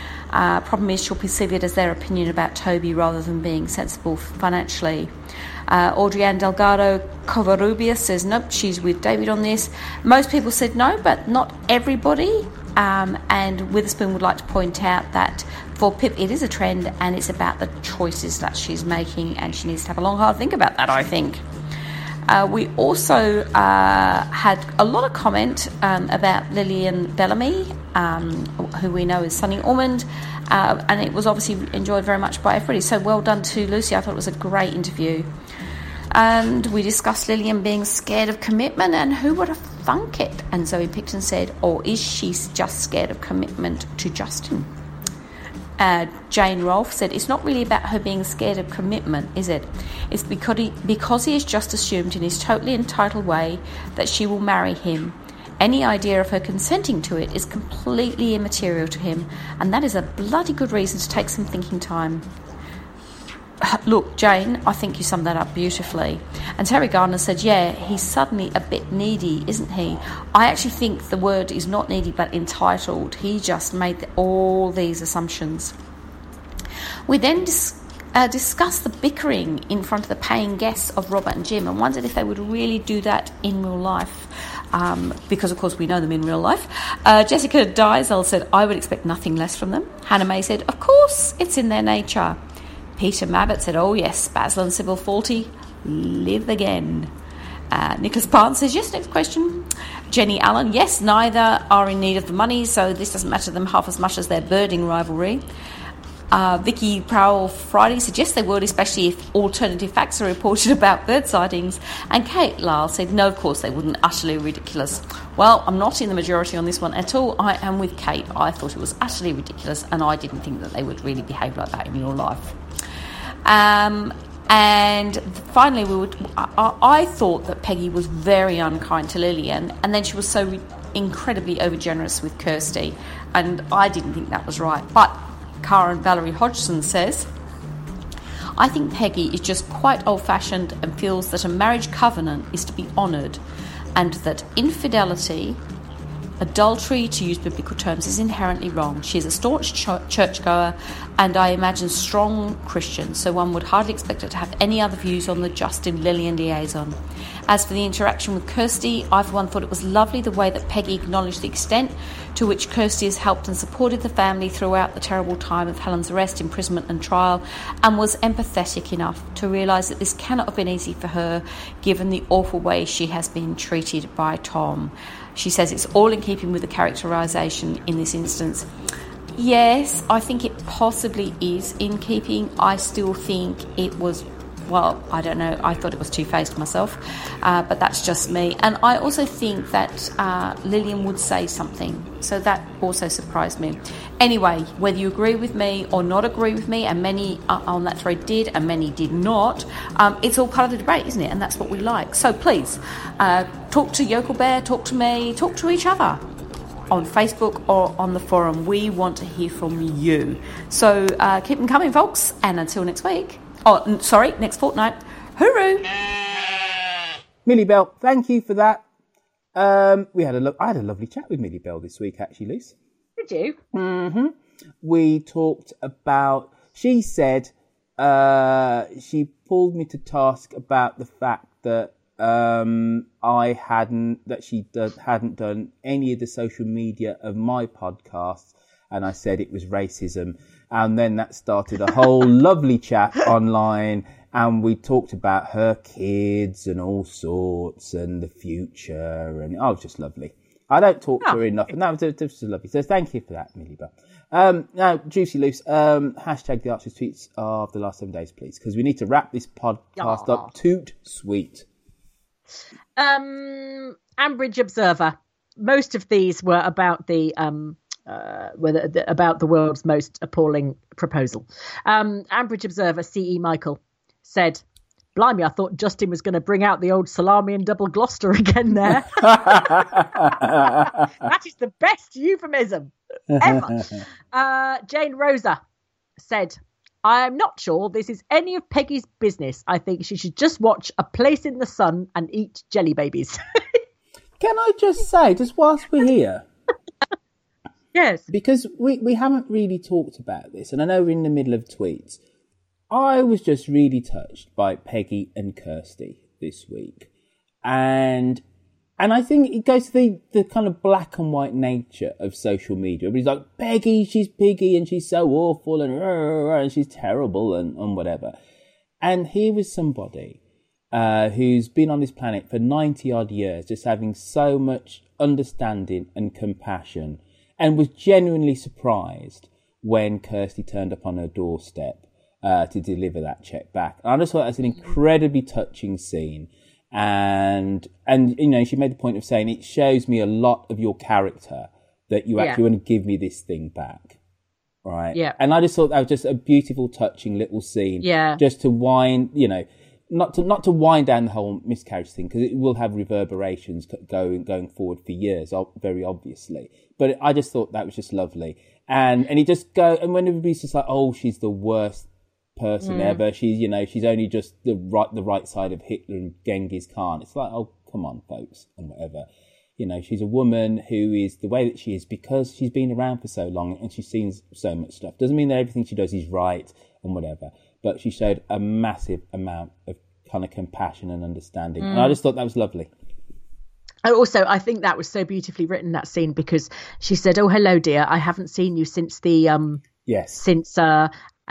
Uh, problem is she'll perceive it as their opinion about Toby rather than being sensible financially. Uh, Audrey-Ann Delgado Covarrubias says nope, she's with David on this. Most people said no, but not everybody. Um, and Witherspoon would like to point out that for Pip it is a trend and it's about the choices that she's making, and she needs to have a long hard think about that, I think. Uh, we also uh, had a lot of comment um, about Lillian Bellamy, um, who we know is Sunny Ormond, uh, and it was obviously enjoyed very much by everybody. So well done to Lucy. I thought it was a great interview. And we discussed Lillian being scared of commitment, and who would have thunk it? And Zoe Picton said, or is she just scared of commitment to Justin? Uh, Jane Rolfe said, it's not really about her being scared of commitment, is it? It's because he, because he has just assumed in his totally entitled way that she will marry him. Any idea of her consenting to it is completely immaterial to him, and that is a bloody good reason to take some thinking time. Look, Jane, I think you summed that up beautifully. And Terry Gardner said, yeah, he's suddenly a bit needy, isn't he? I actually think the word is not needy but entitled. He just made all these assumptions. We then dis- uh, discussed the bickering in front of the paying guests of Robert and Jim and wondered if they would really do that in real life. Um, because, of course, we know them in real life. Uh, Jessica Diesel said, I would expect nothing less from them. Hannah May said, of course, it's in their nature. Peter Mabbott said, oh yes, Basil and Sybil Fawlty, live again. Uh, Nicholas Barnes says, yes, next question. Jenny Allen, yes, neither are in need of the money, so this doesn't matter to them half as much as their birding rivalry. Uh, Vicky Powell Friday suggests they would, especially if alternative facts are reported about bird sightings. And Kate Lyle said, no, of course they wouldn't. Utterly ridiculous. Well, I'm not in the majority on this one at all. I am with Kate. I thought it was utterly ridiculous, and I didn't think that they would really behave like that in real life. Um, and finally, we would. I, I thought that Peggy was very unkind to Lillian, and then she was so re- incredibly overgenerous with Kirsty, and I didn't think that was right. But Karen Valerie Hodgson says, I think Peggy is just quite old-fashioned and feels that a marriage covenant is to be honoured, and that infidelity, adultery, to use biblical terms, is inherently wrong. She is a staunch ch- churchgoer, and I imagine strong Christian, so one would hardly expect her to have any other views on the Justin-Lillian liaison. As for the interaction with Kirsty, I for one thought it was lovely the way that Peggy acknowledged the extent to which Kirsty has helped and supported the family throughout the terrible time of Helen's arrest, imprisonment and trial, and was empathetic enough to realise that this cannot have been easy for her given the awful way she has been treated by Tom. She says it's all in keeping with the characterisation in this instance. Yes, I think it possibly is in keeping. I still think it was, well, I don't know, I thought it was two-faced myself, uh, but that's just me. And I also think that uh, Lillian would say something, so that also surprised me. Anyway, whether you agree with me or not agree with me, and many uh, on that thread did and many did not, um, it's all part of the debate, isn't it? And that's what we like. So please, uh, talk to Yokel Bear, talk to me, talk to each other on Facebook or on the forum. We want to hear from you. So uh, keep them coming, folks, and until next week. Oh, sorry, next fortnight. Hooroo! Millie Bell, thank you for that. Um, we had a lo- I had a lovely chat with Millie Bell this week, actually, Luce. Did you? Mm-hmm. We talked about... She said uh, she pulled me to task about the fact that um, I hadn't... That she do- hadn't done any of the social media of my podcasts, and I said it was racism. And then that started a whole lovely chat online, and we talked about her kids and all sorts and the future, and oh, it was just lovely. I don't talk oh. to her enough, and that was, that was just lovely. So thank you for that, Millie Bell. Um, now, Juicy Loose, um, hashtag the Archer's tweets of the last seven days, please, because we need to wrap this podcast Aww. up. Toot sweet. Um, Ambridge Observer. Most of these were about the... Um, Uh, whether, about the world's most appalling proposal. Um, Ambridge Observer C E Michael said, blimey, I thought Justin was going to bring out the old salami and double Gloucester again there. That is the best euphemism ever. Uh, Jane Rosa said, I am not sure this is any of Peggy's business. I think she should just watch A Place in the Sun and eat jelly babies. Can I just say, just whilst we're here, yes, because we, we haven't really talked about this, and I know we're in the middle of tweets. I was just really touched by Peggy and Kirsty this week, and and I think it goes to the, the kind of black and white nature of social media. Everybody's like, Peggy, she's piggy, and she's so awful, and, and she's terrible, and, and whatever. And here was somebody uh, who's been on this planet for ninety odd years, just having so much understanding and compassion, and was genuinely surprised when Kirsty turned up on her doorstep uh, to deliver that check back. And I just thought that was an incredibly touching scene. And, and you know, she made the point of saying, it shows me a lot of your character that you actually yeah. want to give me this thing back. Right? Yeah. And I just thought that was just a beautiful, touching little scene. Yeah. Just to wind, you know, not to not to wind down the whole miscarriage thing, because it will have reverberations going going forward for years, very obviously. But I just thought that was just lovely, and and it just go and when everybody's just like, oh, she's the worst person mm. ever. She's you know she's only just the right the right side of Hitler and Genghis Khan. It's like, oh, come on, folks, and whatever. You know, she's a woman who is the way that she is because she's been around for so long and she's seen so much stuff. Doesn't mean that everything she does is right and whatever. But she showed a massive amount of kind of compassion and understanding. Mm. And I just thought that was lovely. And also, I think that was so beautifully written, that scene, because she said, oh, hello, dear. I haven't seen you since the... um Yes. Since... uh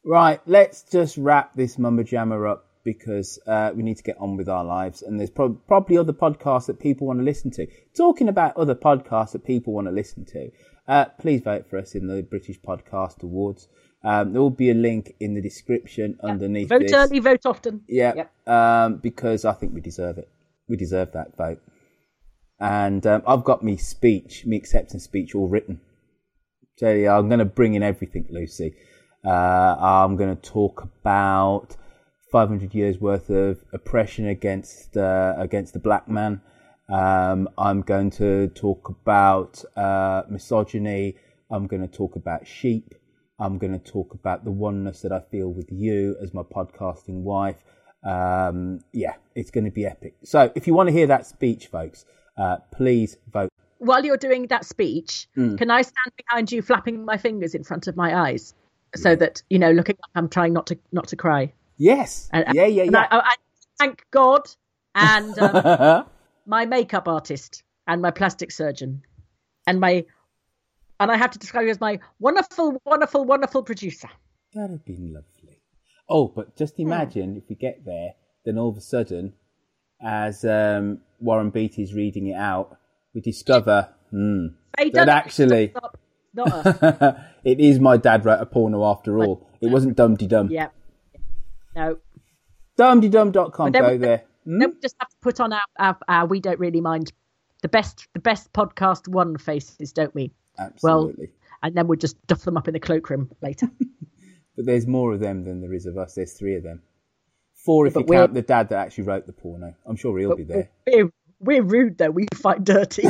Right, let's just wrap this mumbo jammer up because uh, we need to get on with our lives. And there's pro- probably other podcasts that people want to listen to. Talking about other podcasts that people want to listen to, uh, please vote for us in the British Podcast Awards. Um, there will be a link in the description yeah. underneath vote this. Vote early, vote often. Yeah, yep. um, because I think we deserve it. We deserve that vote. And um, I've got me speech, me acceptance speech all written. So yeah, I'm going to bring in everything, Lucy. Uh, I'm going to talk about five hundred years worth of oppression against uh, against the black man. Um, I'm going to talk about uh, misogyny. I'm going to talk about sheep. I'm going to talk about the oneness that I feel with you as my podcasting wife. Um, yeah, it's going to be epic. So if you want to hear that speech, folks, uh, please vote. While you're doing that speech, mm. can I stand behind you flapping my fingers in front of my eyes so yeah. that, you know, looking up, I'm trying not to not to cry? Yes. And, yeah, yeah, yeah. I, I thank God and um, my makeup artist and my plastic surgeon and my... And I have to describe you as my wonderful, wonderful, wonderful producer. That would be lovely. Oh, but just imagine if we get there, then all of a sudden, as um, Warren Beatty's reading it out, we discover hmm, that actually stop, stop. Not us. It is my dad wrote a porno after all. It wasn't Dum De Dum. Yeah. No. dum de dum dot com, go we, there. Hmm? Then we just have to put on our, our, our we don't really mind the best the best podcast one faces, don't we? Absolutely. Well, and then we'll just duff them up in the cloakroom later. But there's more of them than there is of us. There's three of them. Four if yeah, you count the dad that actually wrote the porno. I'm sure he'll be there. We're, we're rude, though. We fight dirty.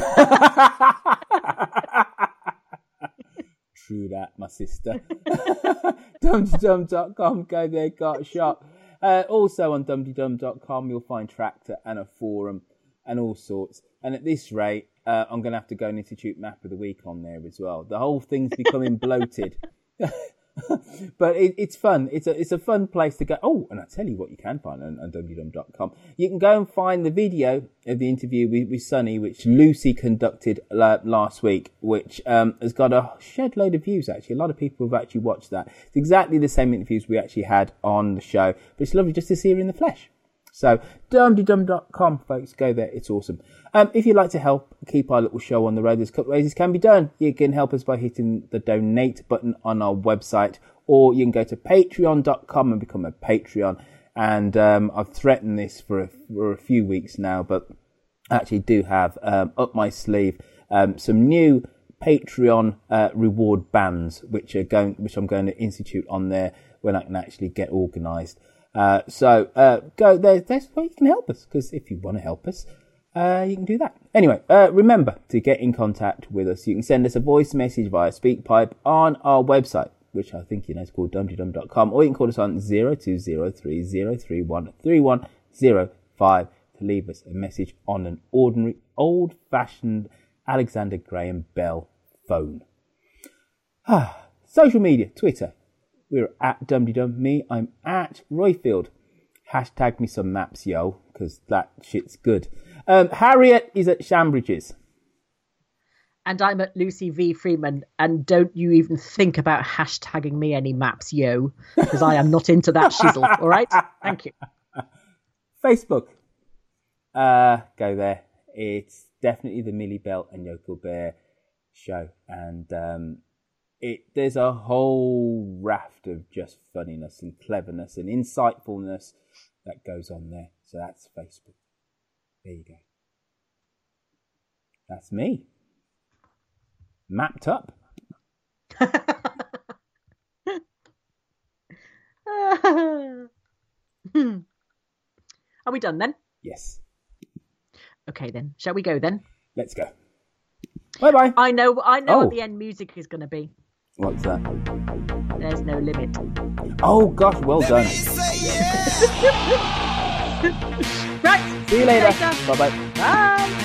True that, my sister. dum de dum dot com, go there, got a shop. Uh, also on dum de dum dot com, you'll find Tractor and a forum and all sorts. And at this rate, uh, I'm going to have to go and institute Map of the Week on there as well. The whole thing's becoming bloated. But it, it's fun. It's a it's a fun place to go. Oh, and I tell you what you can find on, on dum de dum dot com. You can go and find the video of the interview with, with Sonny, which Lucy conducted uh, last week, which um, has got a shed load of views, actually. A lot of people have actually watched that. It's exactly the same interviews we actually had on the show, but it's lovely just to see her in the flesh. So, dum de dum dot com, folks, go there. It's awesome. Um, if you'd like to help keep our little show on the road, there's a couple of ways this can be done. You can help us by hitting the donate button on our website, or you can go to patreon dot com and become a Patreon. And um, I've threatened this for a, for a few weeks now, but I actually do have um, up my sleeve um, some new Patreon uh, reward bands, which are going, which I'm going to institute on there when I can actually get organised. Uh, so, uh, go there, that's where you can help us, because if you want to help us, uh, you can do that. Anyway, uh, remember to get in contact with us. You can send us a voice message via SpeakPipe on our website, which I think you know is called dum de dum dot com, or you can call us on zero two zero three zero three one three one zero five to leave us a message on an ordinary, old-fashioned Alexander Graham Bell phone. Ah, social media, Twitter. We're at Dum De Dum. Me, I'm at Royfield. Hashtag me some maps, yo, because that shit's good. Um, Harriet is at Shambridge's. And I'm at Lucy V. Freeman. And don't you even think about hashtagging me any maps, yo, because I am not into that shizzle. All right? Thank you. Facebook. Uh, go there. It's definitely the Millie Bell and Yoko Bear show. And um, it there's a whole raft of just funniness and cleverness and insightfulness that goes on there. So that's Facebook. There you go. That's me. Mapped up. Are we done then? Yes. Okay then. Shall we go then? Let's go. Bye bye. I know I know Oh. what the end music is going to be. What's that? There's no limit. Oh gosh, well done. Right. See you later. Bye bye. Bye.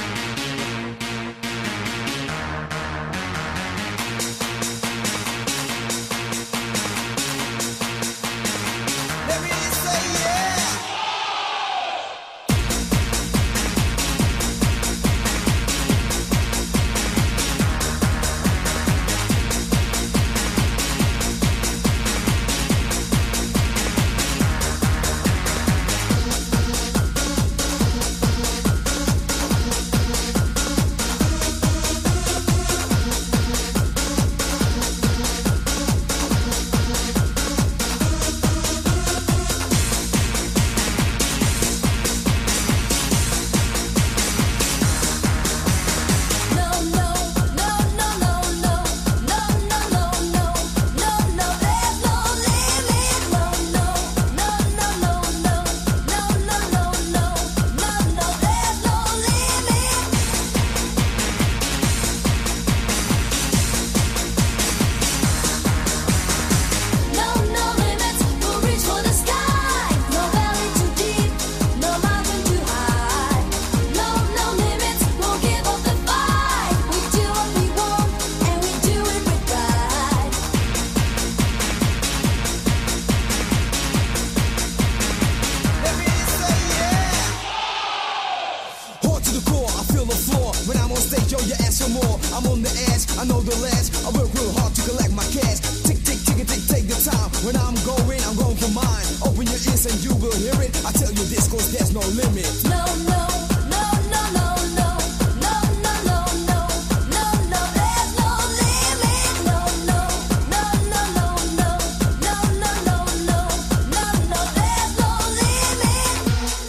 no limit. No, no, no, no, no, no, no, no, no, no, no, no, there's no limit. No, no, no, no, no, no, no, no, no, no, no, no, there's no limit.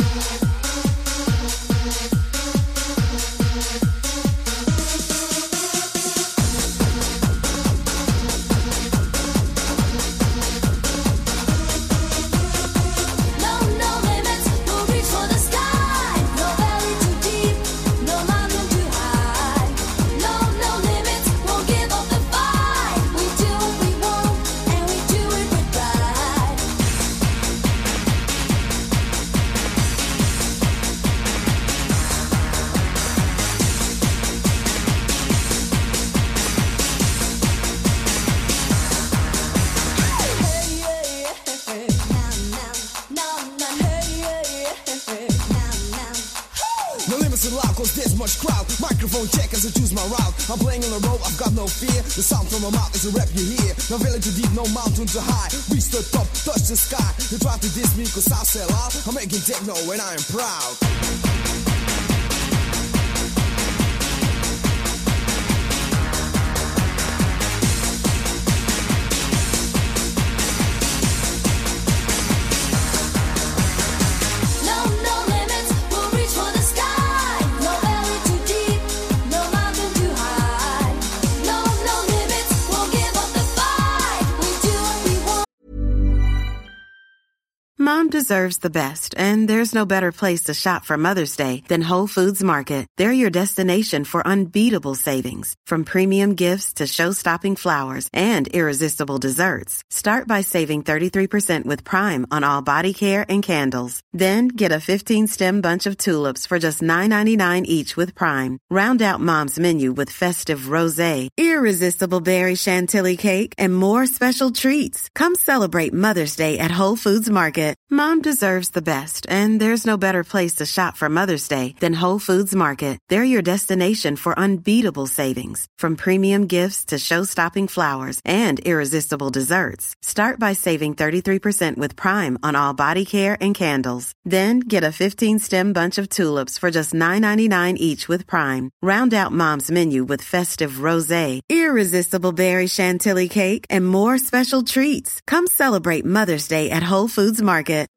No, no limits, we'll reach for the sky. No valley too deep, no mountain too high. No, no limits, won't give up the fight. We do what we want, and we do it with pride. No limits in loud cause there's much crowd. Microphone check as I choose my route. I'm playing on the road, I've got no fear. The sound from my mouth is a rap you hear. No valley too deep, no mountain too high. Reach the top, touch the sky. They try to diss me cause I sell out. I'm making techno and I am proud. No, no limits, we'll reach for the sky. No valley too deep, no mountain too high. No, no limits, won't give up the fight. We do what we want. Mom deserves the best, and there's no better place to shop for Mother's Day than Whole Foods Market. They're your destination for unbeatable savings, from premium gifts to show-stopping flowers and irresistible desserts. Start by saving thirty-three percent with Prime on all body care and candles. Then get a fifteen-stem bunch of tulips for just nine ninety-nine each with Prime. Round out Mom's menu with festive rosé, irresistible berry chantilly cake, and more special treats. Come celebrate Mother's Day at Whole Foods Market. Mom deserves the best, and there's no better place to shop for Mother's Day than Whole Foods Market. They're your destination for unbeatable savings, from premium gifts to show-stopping flowers and irresistible desserts. Start by saving thirty-three percent with Prime on all body care and candles. Then get a fifteen-stem bunch of tulips for just nine ninety-nine each with Prime. Round out Mom's menu with festive rosé, irresistible berry chantilly cake, and more special treats. Come celebrate Mother's Day at Whole Foods Market.